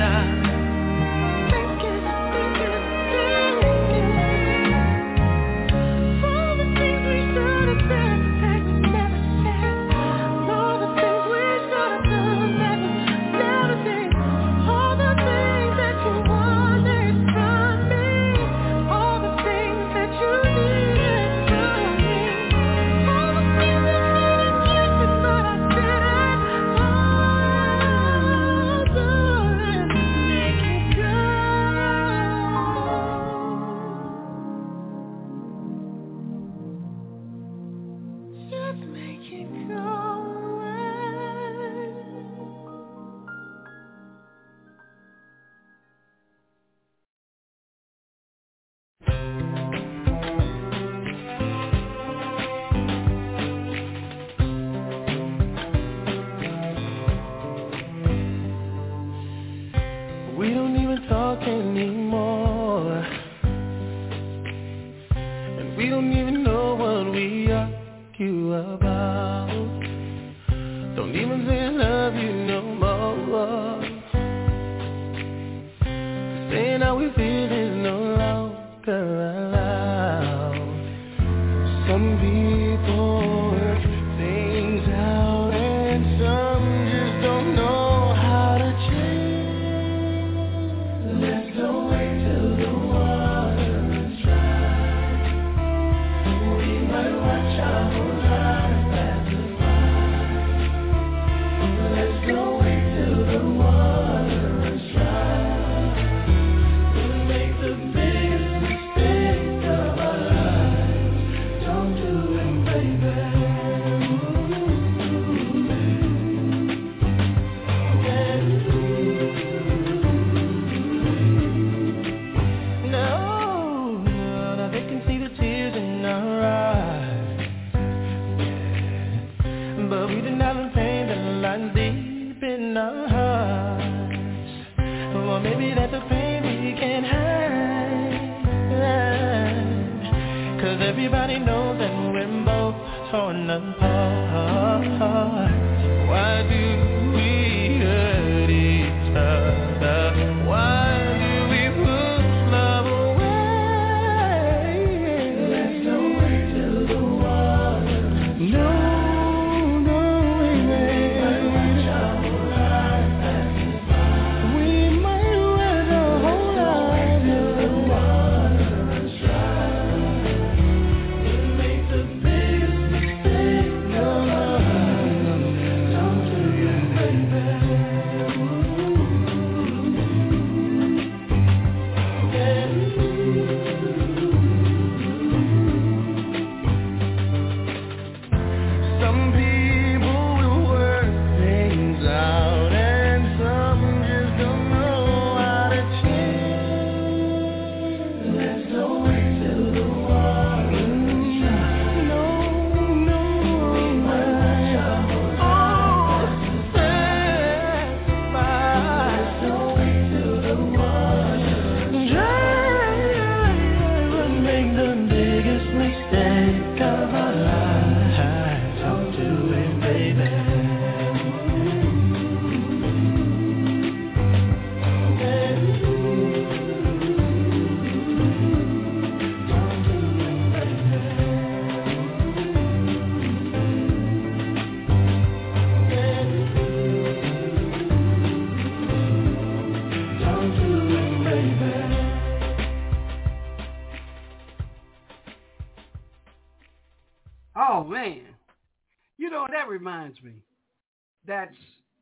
Oh, man. You know, that reminds me. That's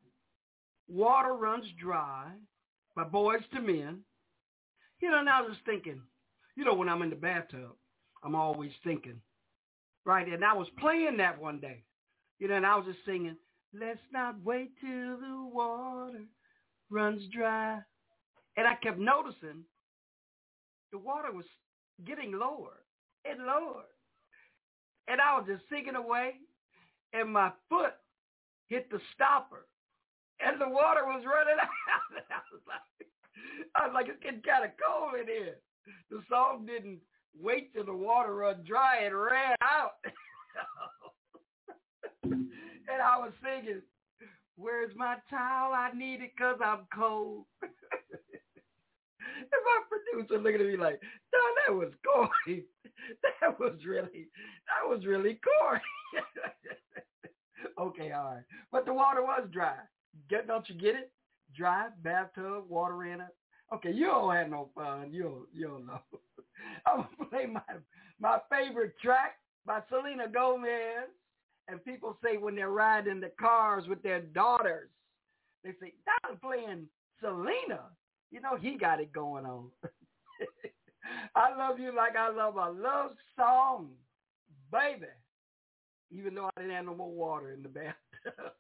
Water Runs Dry by Boyz two Men. You know, and I was just thinking, you know, when I'm in the bathtub, I'm always thinking, right? And I was playing that one day, you know, and I was just singing, let's not wait till the water runs dry. And I kept noticing the water was getting lower and lower. And I was just singing away, and my foot hit the stopper, and the water was running out. And I was like, I was like, it's getting kind of cold in here. The song didn't wait till the water run dry. It ran out. And I was singing, where's my towel? I need it because I'm cold. my producer looking at me like, no, that was corny. That was really, that was really corny. Okay, all right. But the water was dry. Get, don't you get it? Dry, bathtub, water in it. Okay, you don't have no fun. You don't, you don't know. I'm going to play my, my favorite track by Selena Gomez. And people say when they're riding in the cars with their daughters, they say, Don playing Selena. You know, he got it going on. I love you like I love a love song, baby. Even though I didn't have no more water in the bathtub.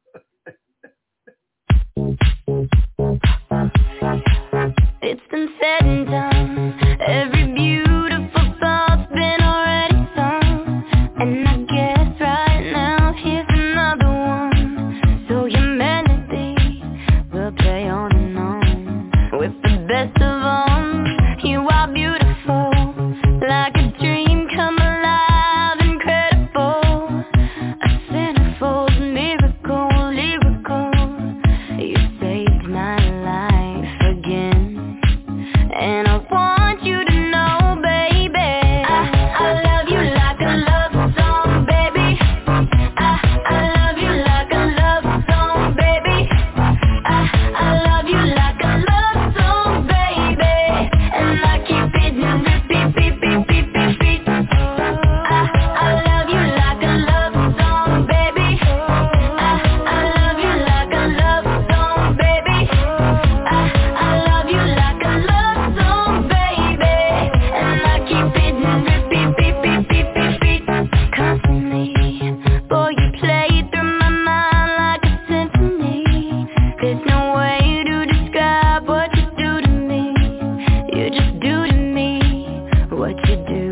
It's been said and done. Every beautiful thought's been already sung. And I guess right now here's another one. So your melody will play on and on. With the best of all, you are beautiful. Like a dream come alive, incredible. A centerfold miracle, lyrical. You saved my life again. And I want you to know, baby, I, I love you like a love song, baby. I, I love you like a love song, baby. I, I love you like a love song, baby. And I keep it in repeat, beep, beep, beep, beep, beep. I, I love you like a love song, baby. I, I love you like a love song, baby. I, I love you like a love song, baby. And I keep it in repeat, beep, beep, beep, beep, beep. Constantly, boy, you play through my mind like a symphony. There's no way to describe what you do to me. You just do to me what you do.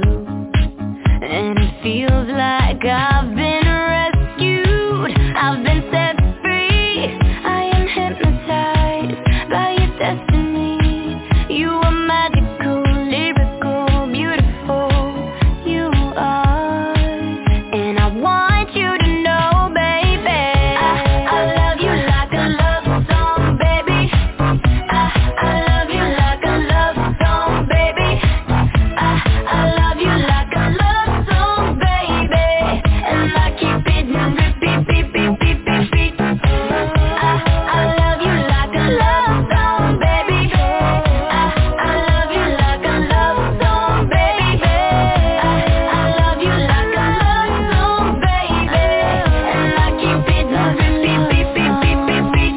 And it feels like I've been rescued. I've been set free. I am hypnotized by your destiny. You are magical, lyrical, beautiful. You are. And I want you to know, baby, I, I love you like a love song, baby. I, I love you like a love song, baby. I, I love you like a love song, baby. And I keep it in repeat, beep, beep, beep, beep, beep. I, I love you like a love song, baby. I, I love you like a love song, baby. I, I love you like a love song, baby. And I keep it in repeat, beep, beep, beep, beep, beep.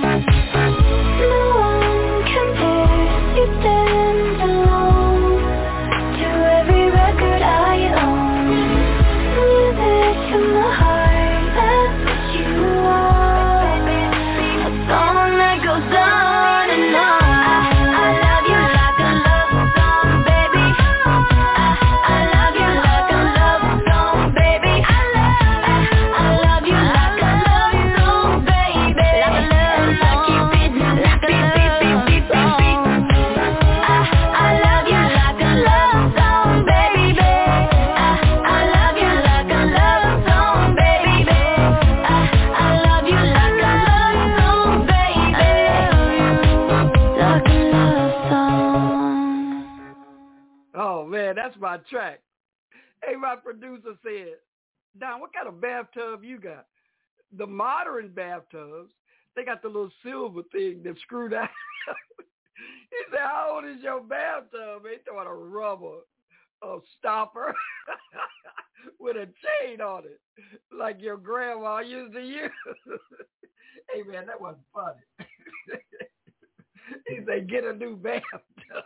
No one compares, you stand alone to every record I own. Music to my heart, that's what you are. A song that goes on and on. I, I love you like a love song, baby. I, I love you like a love song, baby. I, I, I love you like a love song, baby. And I keep it like a beep, beep, beep, beep, beep. I, I love you like a love song, baby. I, I love you like a love song, baby. I, I love you like a love song, baby. Like a love song. Oh, man, that's my track. Hey, my producer said, Don, what kind of bathtub you got? The modern bathtubs, they got the little silver thing that's screwed out. He said, how old is your bathtub? They throwing a rubber a stopper with a chain on it, like your grandma used to use. Hey, man, that wasn't funny. He said, get a new bathtub.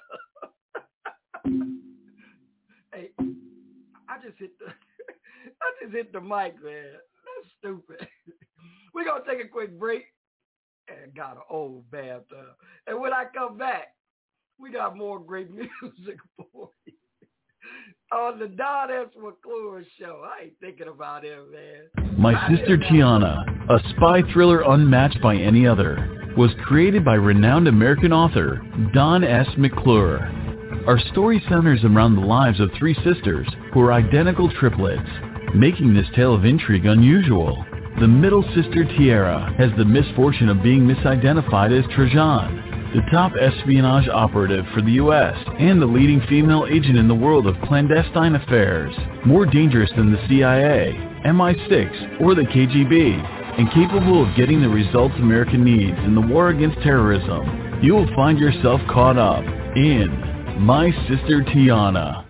Hey, I just hit the, I just hit the mic, man. That's stupid. We're going to take a quick break. And got an old bathtub. And when I come back, we got more great music for you. On the Don S. McClure Show. I ain't thinking about him, man. My Sister Tiana, a spy thriller unmatched by any other, was created by renowned American author Don S. McClure. Our story centers around the lives of three sisters who are identical triplets, making this tale of intrigue unusual. The middle sister, Tiara, has the misfortune of being misidentified as Trajan. the top espionage operative for the U S and the leading female agent in the world of clandestine affairs, more dangerous than the C I A, M I six, or the K G B, and capable of getting the results America needs in the war against terrorism. You will find yourself caught up in My Sister Tiana.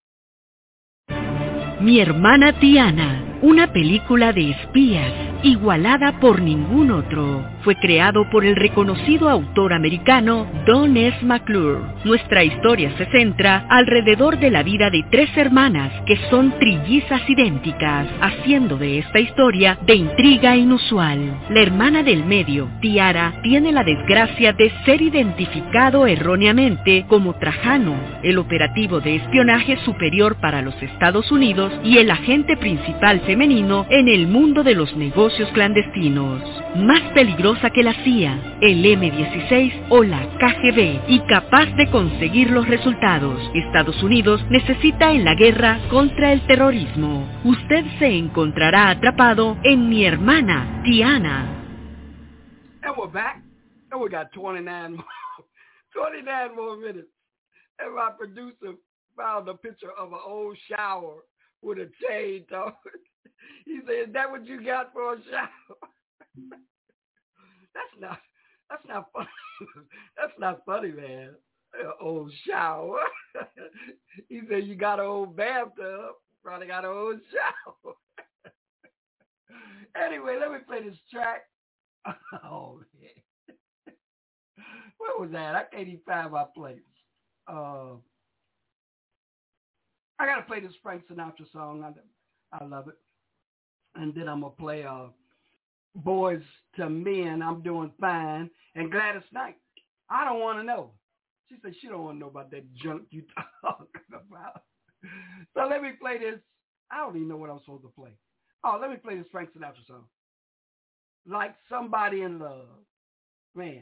Mi hermana Tiana, una película de espías igualada por ningún otro. Fue creado por el reconocido autor americano Don S. McClure. Nuestra historia se centra alrededor de la vida de tres hermanas que son trillizas idénticas, haciendo de esta historia de intriga inusual. La hermana del medio, Tiara, tiene la desgracia de ser identificado erróneamente como Trajano, el operativo de espionaje superior para los Estados Unidos y el agente principal femenino en el mundo de los negocios clandestinos. Más peligrosa que la C I A, el M dieciséis o la K G B, y capaz de conseguir los resultados Estados Unidos necesita en la guerra contra el terrorismo. Usted se encontrará atrapado en Mi hermana Tiana. And we're back, and we got twenty-nine more, twenty-nine more minutes. And my producer found a picture of an old shower with a chain to it. He said, "Is that what you got for a shower?" That's not, that's not funny. That's not funny, man. An old shower. He said, "You got an old bathtub. Probably got an old shower." Anyway, let me play this track. Oh, man. Where was that? I can't even find my place. Uh, I got to play this Frank Sinatra song. I, I love it. And then I'm going to play uh, Boys to Men, I'm Doing Fine, and Gladys Knight, I Don't Want to Know. She said she don't want to know about that junk you talking about. So let me play this. I don't even know what I'm supposed to play. Oh, let me play this Frank Sinatra song. Like Somebody in Love. Man.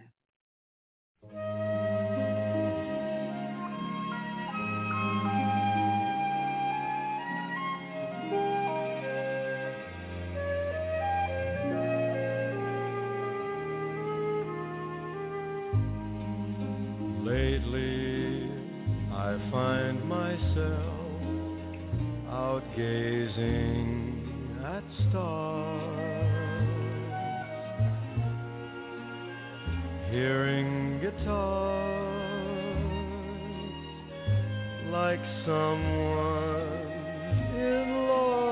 Lately, I find myself out gazing at stars, hearing guitars, like someone in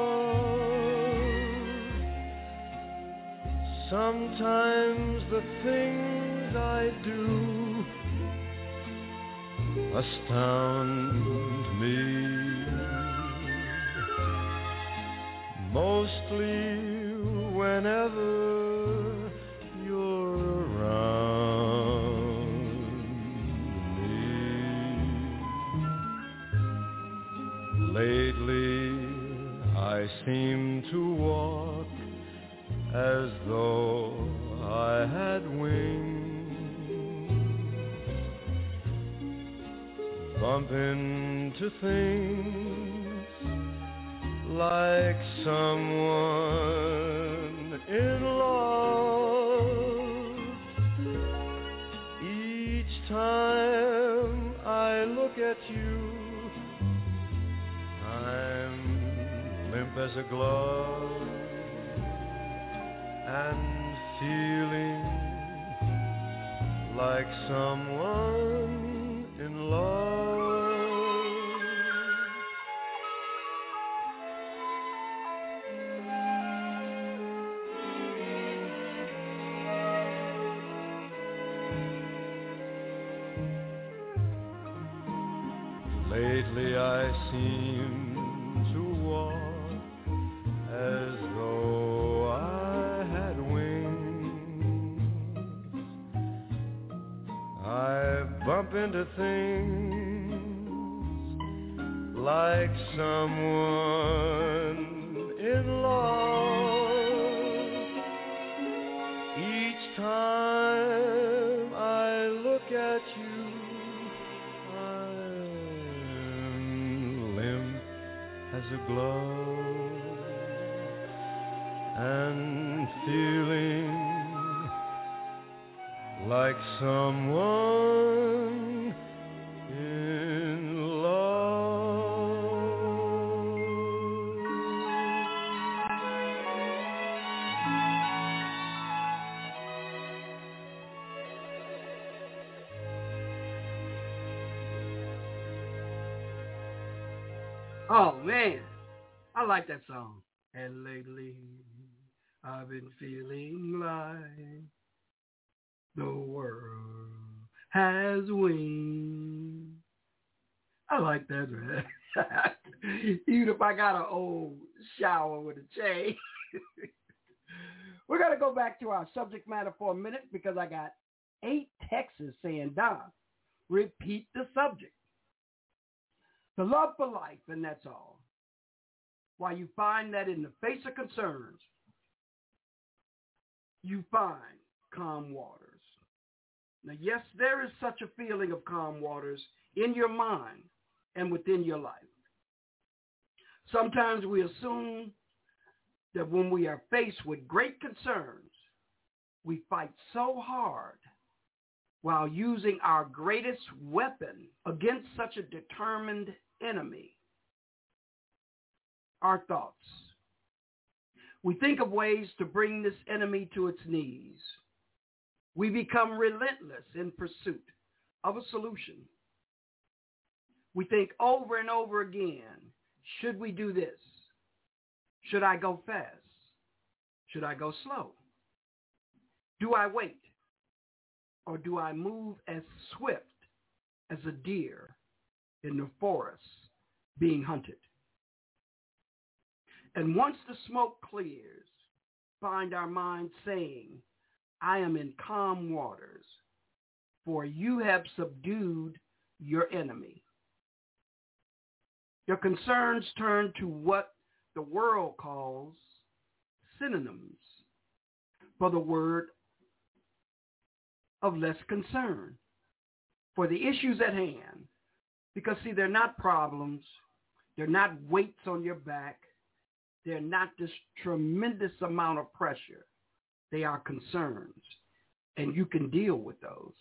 love. Sometimes the things I do astound me, mostly whenever you're around me. Lately, I seem to walk as though I had wings, bump into things like someone in love. Each time I look at you, I'm limp as a glove and feeling like someone in love. Lately I seem to walk as though I had wings. I bump into things like someone in love. Each time I look at you, as a glove and feeling like someone in love. Oh man, I like that song. And lately, I've been feeling like the world has wings. I like that, man. Even if I got an old shower with a chain. We're going to go back to our subject matter for a minute because I got eight texts saying, Don, repeat the subject. The love for life, and that's all. While you find that in the face of concerns, you find calm waters. Now, yes, there is such a feeling of calm waters in your mind and within your life. Sometimes we assume that when we are faced with great concerns, we fight so hard while using our greatest weapon against such a determined enemy, our thoughts. We think of ways to bring this enemy to its knees. We become relentless in pursuit of a solution. We think over and over again, should we do this? Should I go fast? Should I go slow? Do I wait? Or do I move as swift as a deer in the forest being hunted? And once the smoke clears, find our minds saying, I am in calm waters, for you have subdued your enemy. Your concerns turn to what the world calls synonyms for the word of less concern, for the issues at hand. Because, see, they're not problems. They're not weights on your back. They're not this tremendous amount of pressure. They are concerns, and you can deal with those.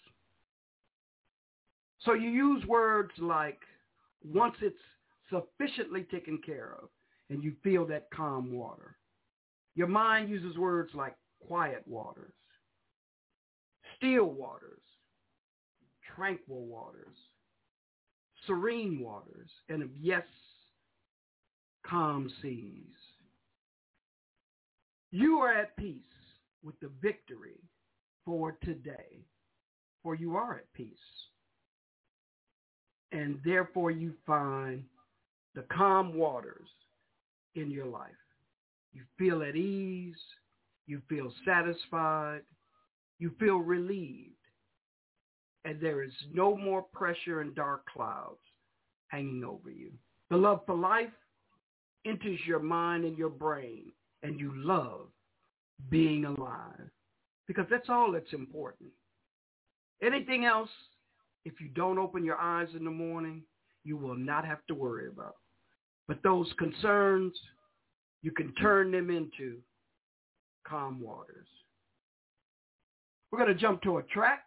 So you use words like, once it's sufficiently taken care of, and you feel that calm water. Your mind uses words like quiet waters, still waters, tranquil waters, serene waters, and yes, calm seas. You are at peace with the victory for today, for you are at peace. And therefore you find the calm waters in your life. You feel at ease, you feel satisfied, you feel relieved, and there is no more pressure and dark clouds hanging over you. The love for life enters your mind and your brain, and you love being alive, because that's all that's important. Anything else, if you don't open your eyes in the morning, you will not have to worry about. But those concerns, you can turn them into calm waters. We're going to jump to a track.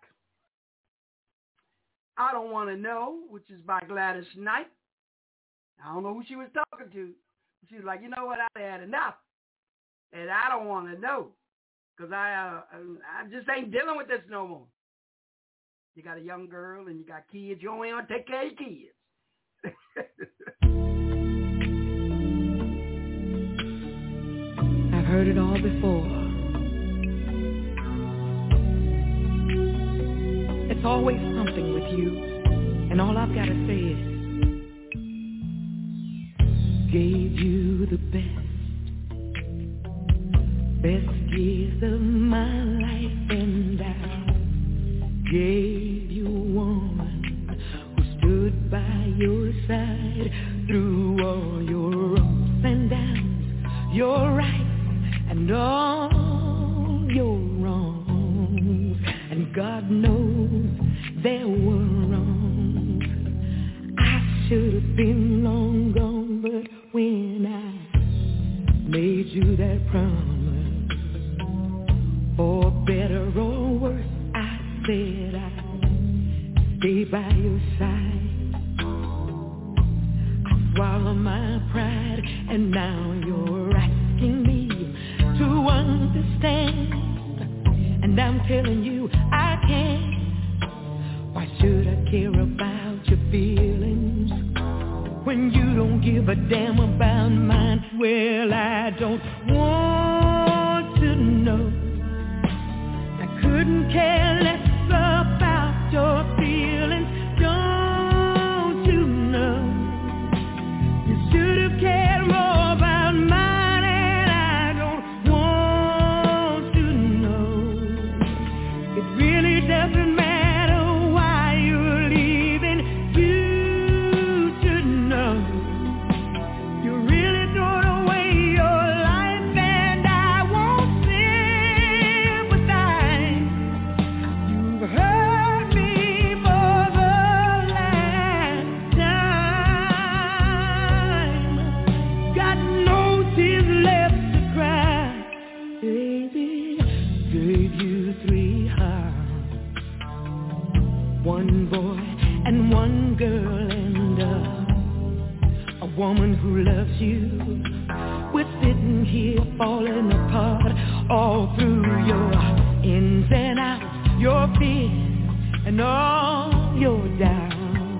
I Don't Want to Know, which is by Gladys Knight. I don't know who she was talking to. She was like, you know what, I had enough. And I don't want to know, because I, uh, I just ain't dealing with this no more. You got a young girl and you got kids. You only want to take care of your kids. I've heard it all before. It's always something with you, and all I've got to say is, gave you the best, best years of my life, and I gave you one who stood by your side through all your ups and downs, your rights and all your wrongs. And God knows there were wrongs. I should have been long gone, but when I made you that promise, for better or worse, I said telling you I can't. Why should I care about your feelings when you don't give a damn about mine? Well, I don't want to know. I couldn't care less about your feelings. Don't you know? You should have cared more about mine, and I don't want to know. It really doesn't matter. Girl and uh, a woman who loves you. We're sitting here falling apart all through your ins and outs, your fears and all your doubts.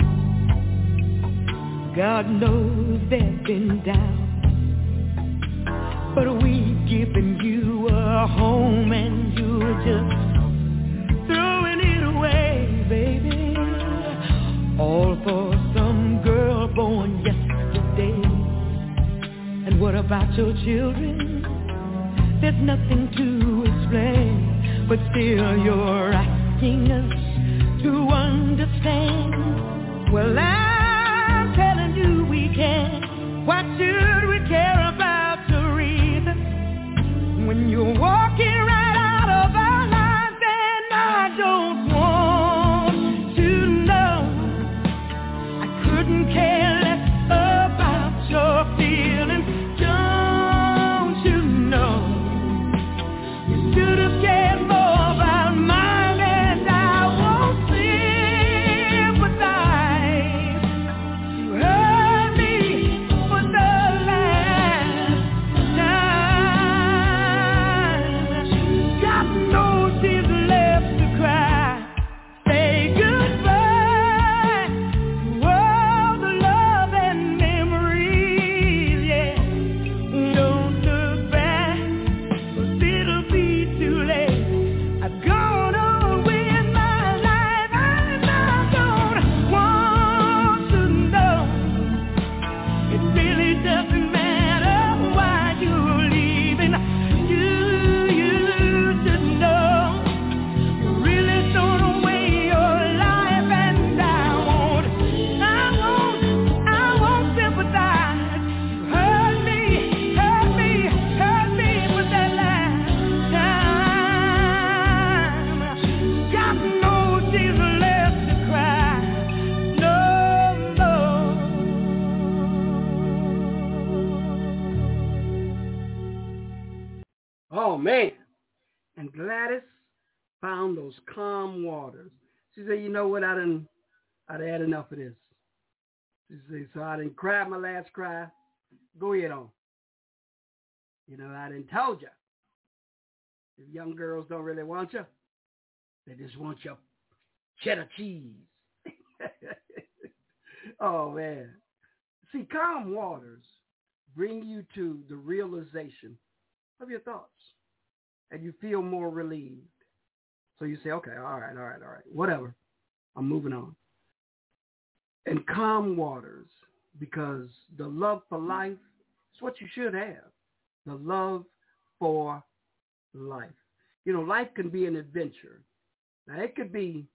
God knows there's been doubts, but we've given you a home and you're just throwing it away, baby. All for some girl born yesterday. And what about your children? There's nothing to explain, but still you're asking us to understand. Well, I'm telling you we can. Why should we care about the reason when you're walking right out of our lives? And I don't want to know. Couldn't care less about your feelings. Don't you know? You should have cared more about mine, and I won't sympathize. You heard me for the last time. Got no tears left to cry. Say goodbye. Oh, man. And Gladys found those calm waters. She said, you know what, I done, I'd had enough of this. She said, so I didn't cry my last cry. Go ahead on. You know, I done told you. If young girls don't really want you, they just want your cheddar cheese. Oh, man. See, calm waters bring you to the realization of your thoughts, and you feel more relieved. So you say, okay, all right, all right, all right, whatever. I'm moving on. And calm waters, because the love for life is what you should have. The love for life. You know, life can be an adventure. Now, it could be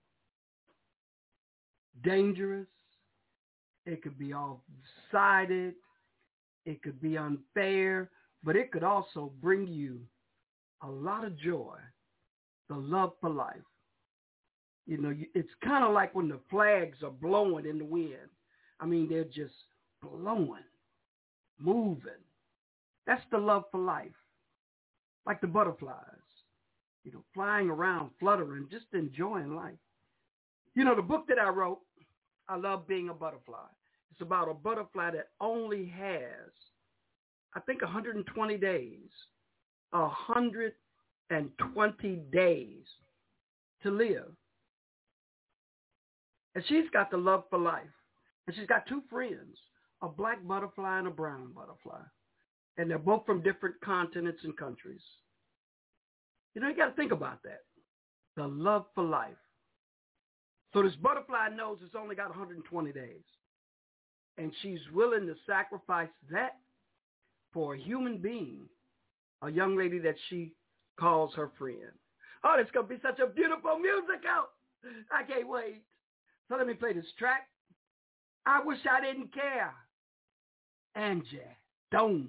dangerous. It could be off-sided. It could be unfair. But it could also bring you a lot of joy, the love for life. You know, it's kind of like when the flags are blowing in the wind. I mean, they're just blowing, moving. That's the love for life. Like the butterflies, you know, flying around, fluttering, just enjoying life. You know, the book that I wrote, I Love Being a Butterfly. It's about a butterfly that only has, I think, one hundred twenty days. one hundred twenty days to live. And she's got the love for life. And she's got two friends, a black butterfly and a brown butterfly. And they're both from different continents and countries. You know, you got to think about that. The love for life. So this butterfly knows it's only got one hundred twenty days. And she's willing to sacrifice that for a human being, a young lady that she calls her friend. Oh, it's going to be such a beautiful musical. I can't wait. So let me play this track. I Wish I Didn't Care. Angie Stone.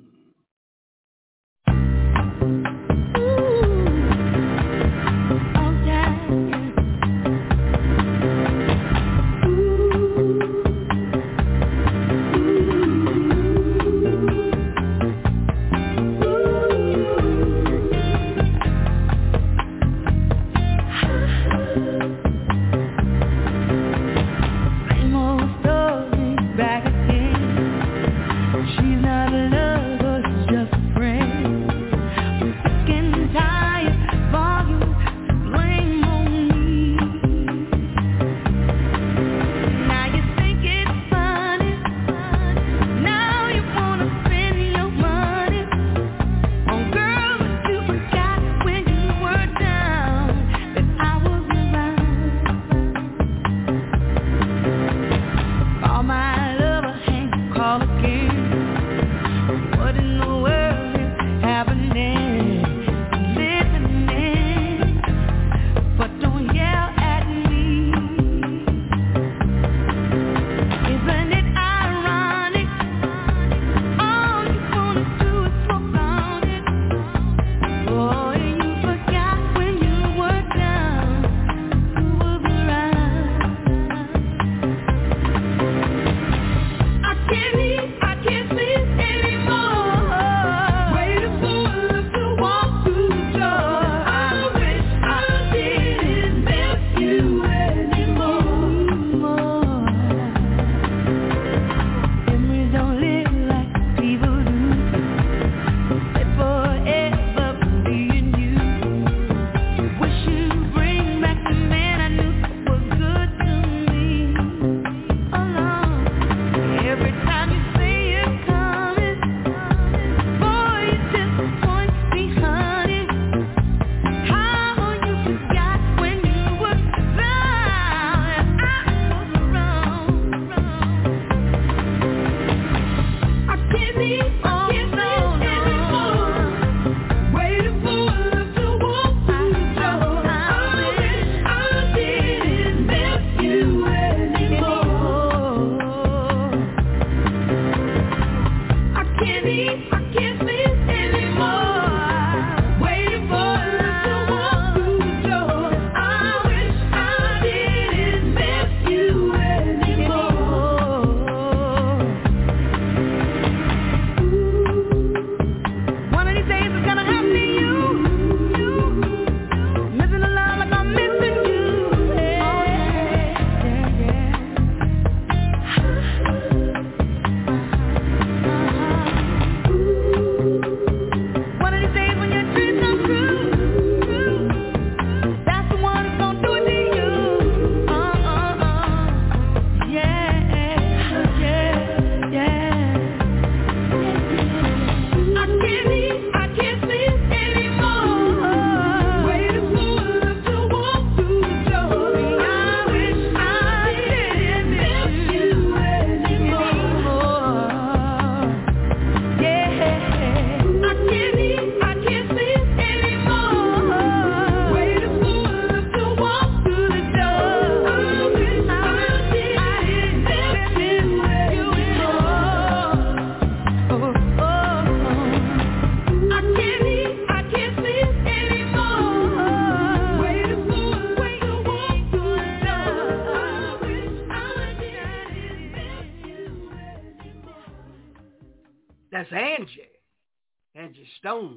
That's Angie, Angie Stone.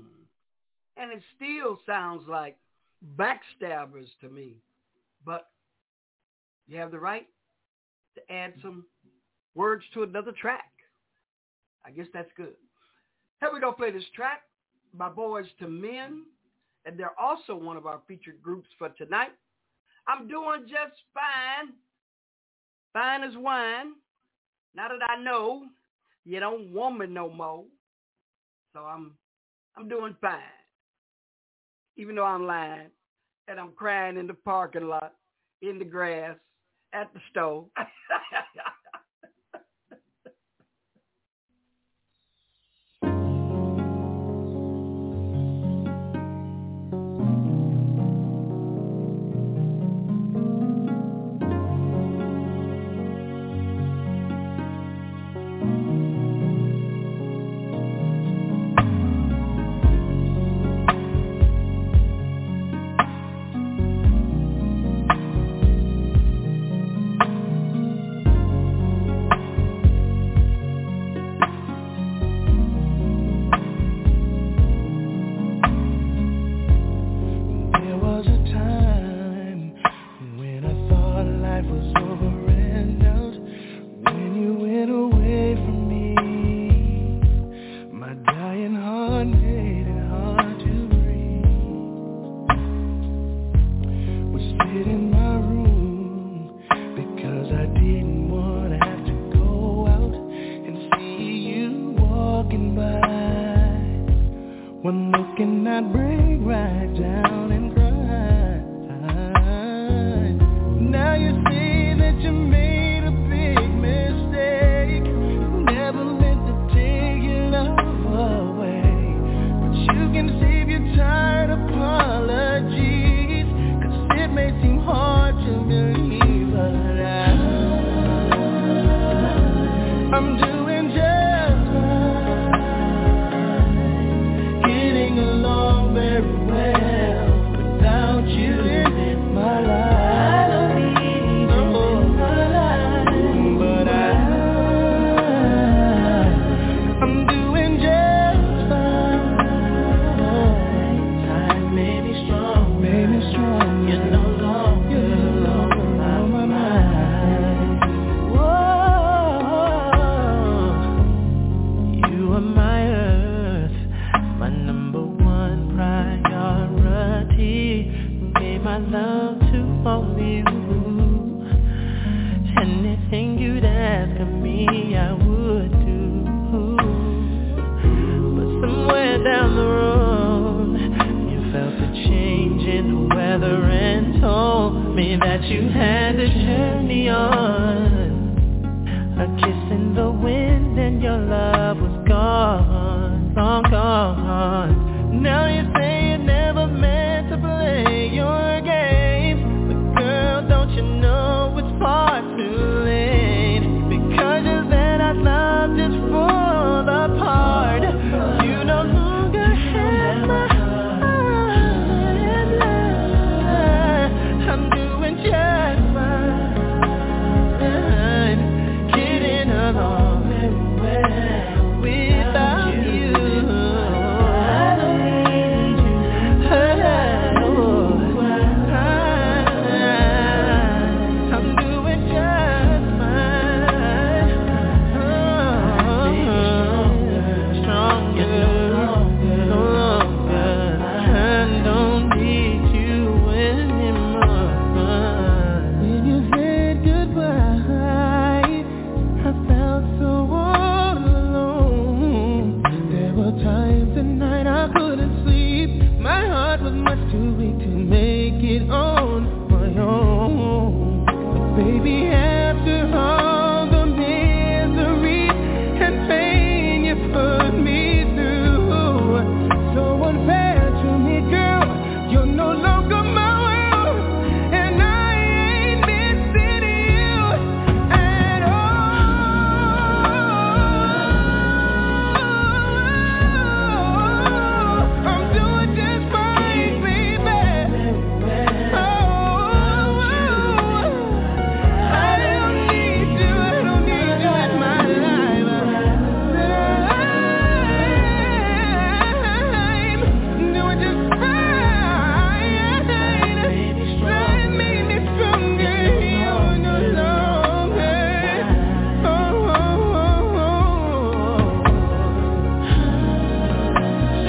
And it still sounds like Backstabbers to me. But you have the right to add some words to another track. I guess that's good. Here we go play this track by Boys to Men. And they're also one of our featured groups for tonight. I'm doing just fine. Fine as wine. Now that I know you don't want me no more. So I'm I'm doing fine. Even though I'm lying and I'm crying in the parking lot, in the grass, at the stove.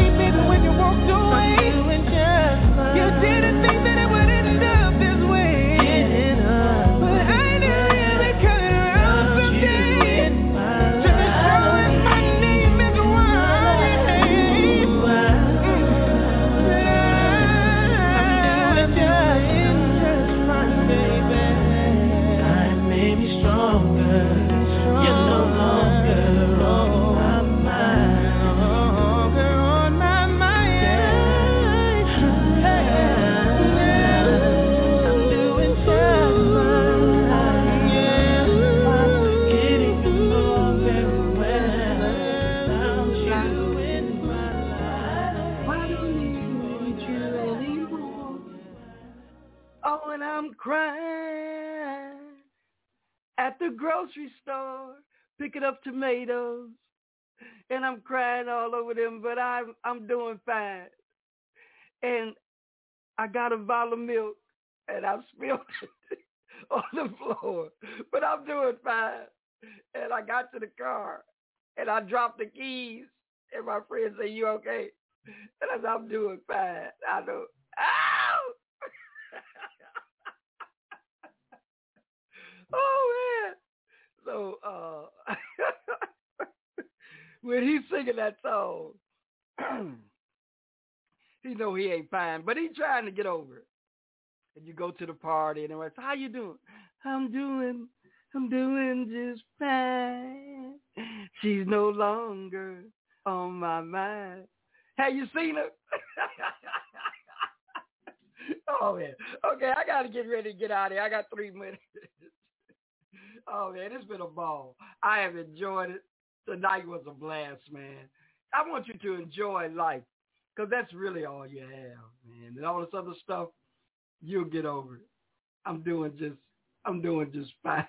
Walked away. You didn't think that it would end up this way. I'm crying at the grocery store, picking up tomatoes, and I'm crying all over them, but I'm, I'm doing fine. And I got a bottle of milk, and I spilled it on the floor, but I'm doing fine. And I got to the car, and I dropped the keys, and my friend said, you okay? And I said, I'm doing fine. I know. Ow! Oh, man. So, uh, when he's singing that song, he know he ain't fine, but he's trying to get over it. And you go to the party, and everybody says, how you doing? I'm doing, I'm doing just fine. She's no longer on my mind. Have you seen her? Oh, man. Okay, I got to get ready to get out of here. I got three minutes. Oh, man, it's been a ball. I have enjoyed it. Tonight was a blast, man. I want you to enjoy life, because that's really all you have, man. And all this other stuff, you'll get over it. I'm doing just, I'm doing just fine.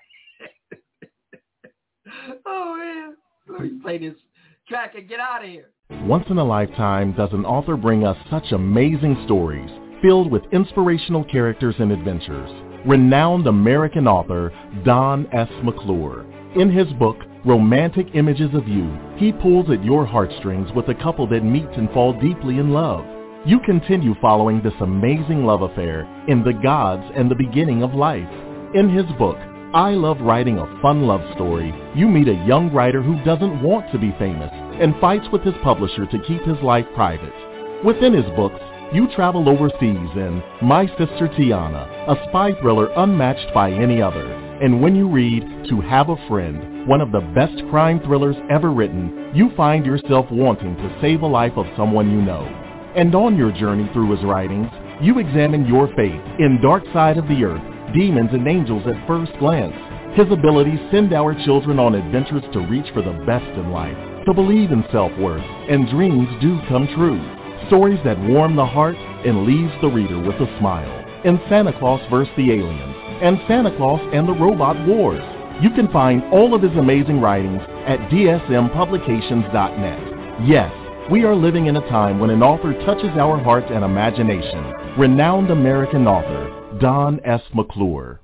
Oh, man. Let me play this track and get out of here. Once in a lifetime does an author bring us such amazing stories filled with inspirational characters and adventures. Renowned American author Don S. McClure. In his book, Romantic Images of You, he pulls at your heartstrings with a couple that meet and fall deeply in love. You continue following this amazing love affair in The Gods and the Beginning of Life. In his book, I Love Writing a Fun Love Story, you meet a young writer who doesn't want to be famous and fights with his publisher to keep his life private. Within his books, you travel overseas in My Sister Tiana, a spy thriller unmatched by any other. And when you read To Have a Friend, one of the best crime thrillers ever written, you find yourself wanting to save a life of someone you know. And on your journey through his writings, you examine your fate in Dark Side of the Earth, Demons and Angels at First Glance. His abilities send our children on adventures to reach for the best in life, to believe in self-worth, and dreams do come true. Stories that warm the heart and leaves the reader with a smile. In Santa Claus versus the Aliens and Santa Claus and the Robot Wars. You can find all of his amazing writings at D S M publications dot net. Yes, we are living in a time when an author touches our hearts and imagination. Renowned American author Don S. McClure.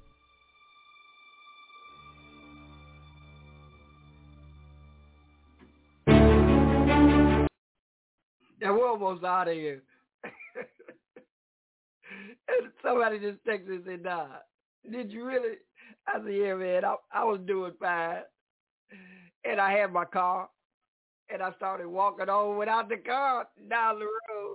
Yeah, we're almost out of here. And somebody just texted and said, nah, did you really? I said, yeah, man, I, I was doing fine. And I had my car, and I started walking on without the car down the road.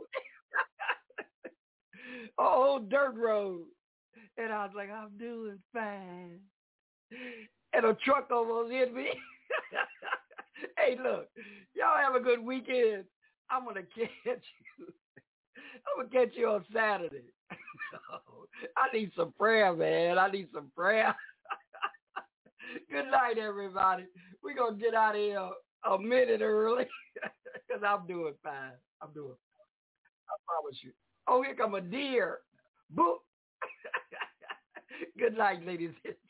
A whole dirt road. And I was like, I'm doing fine. And a truck almost hit me. Hey, look, y'all have a good weekend. I'm going to catch you. I'm going to catch you on Saturday. I need some prayer, man. I need some prayer. Good night, everybody. We're going to get out of here a minute early because I'm doing fine. I'm doing fine. I promise you. Oh, here come a deer. Boop. Good night, ladies and gentlemen.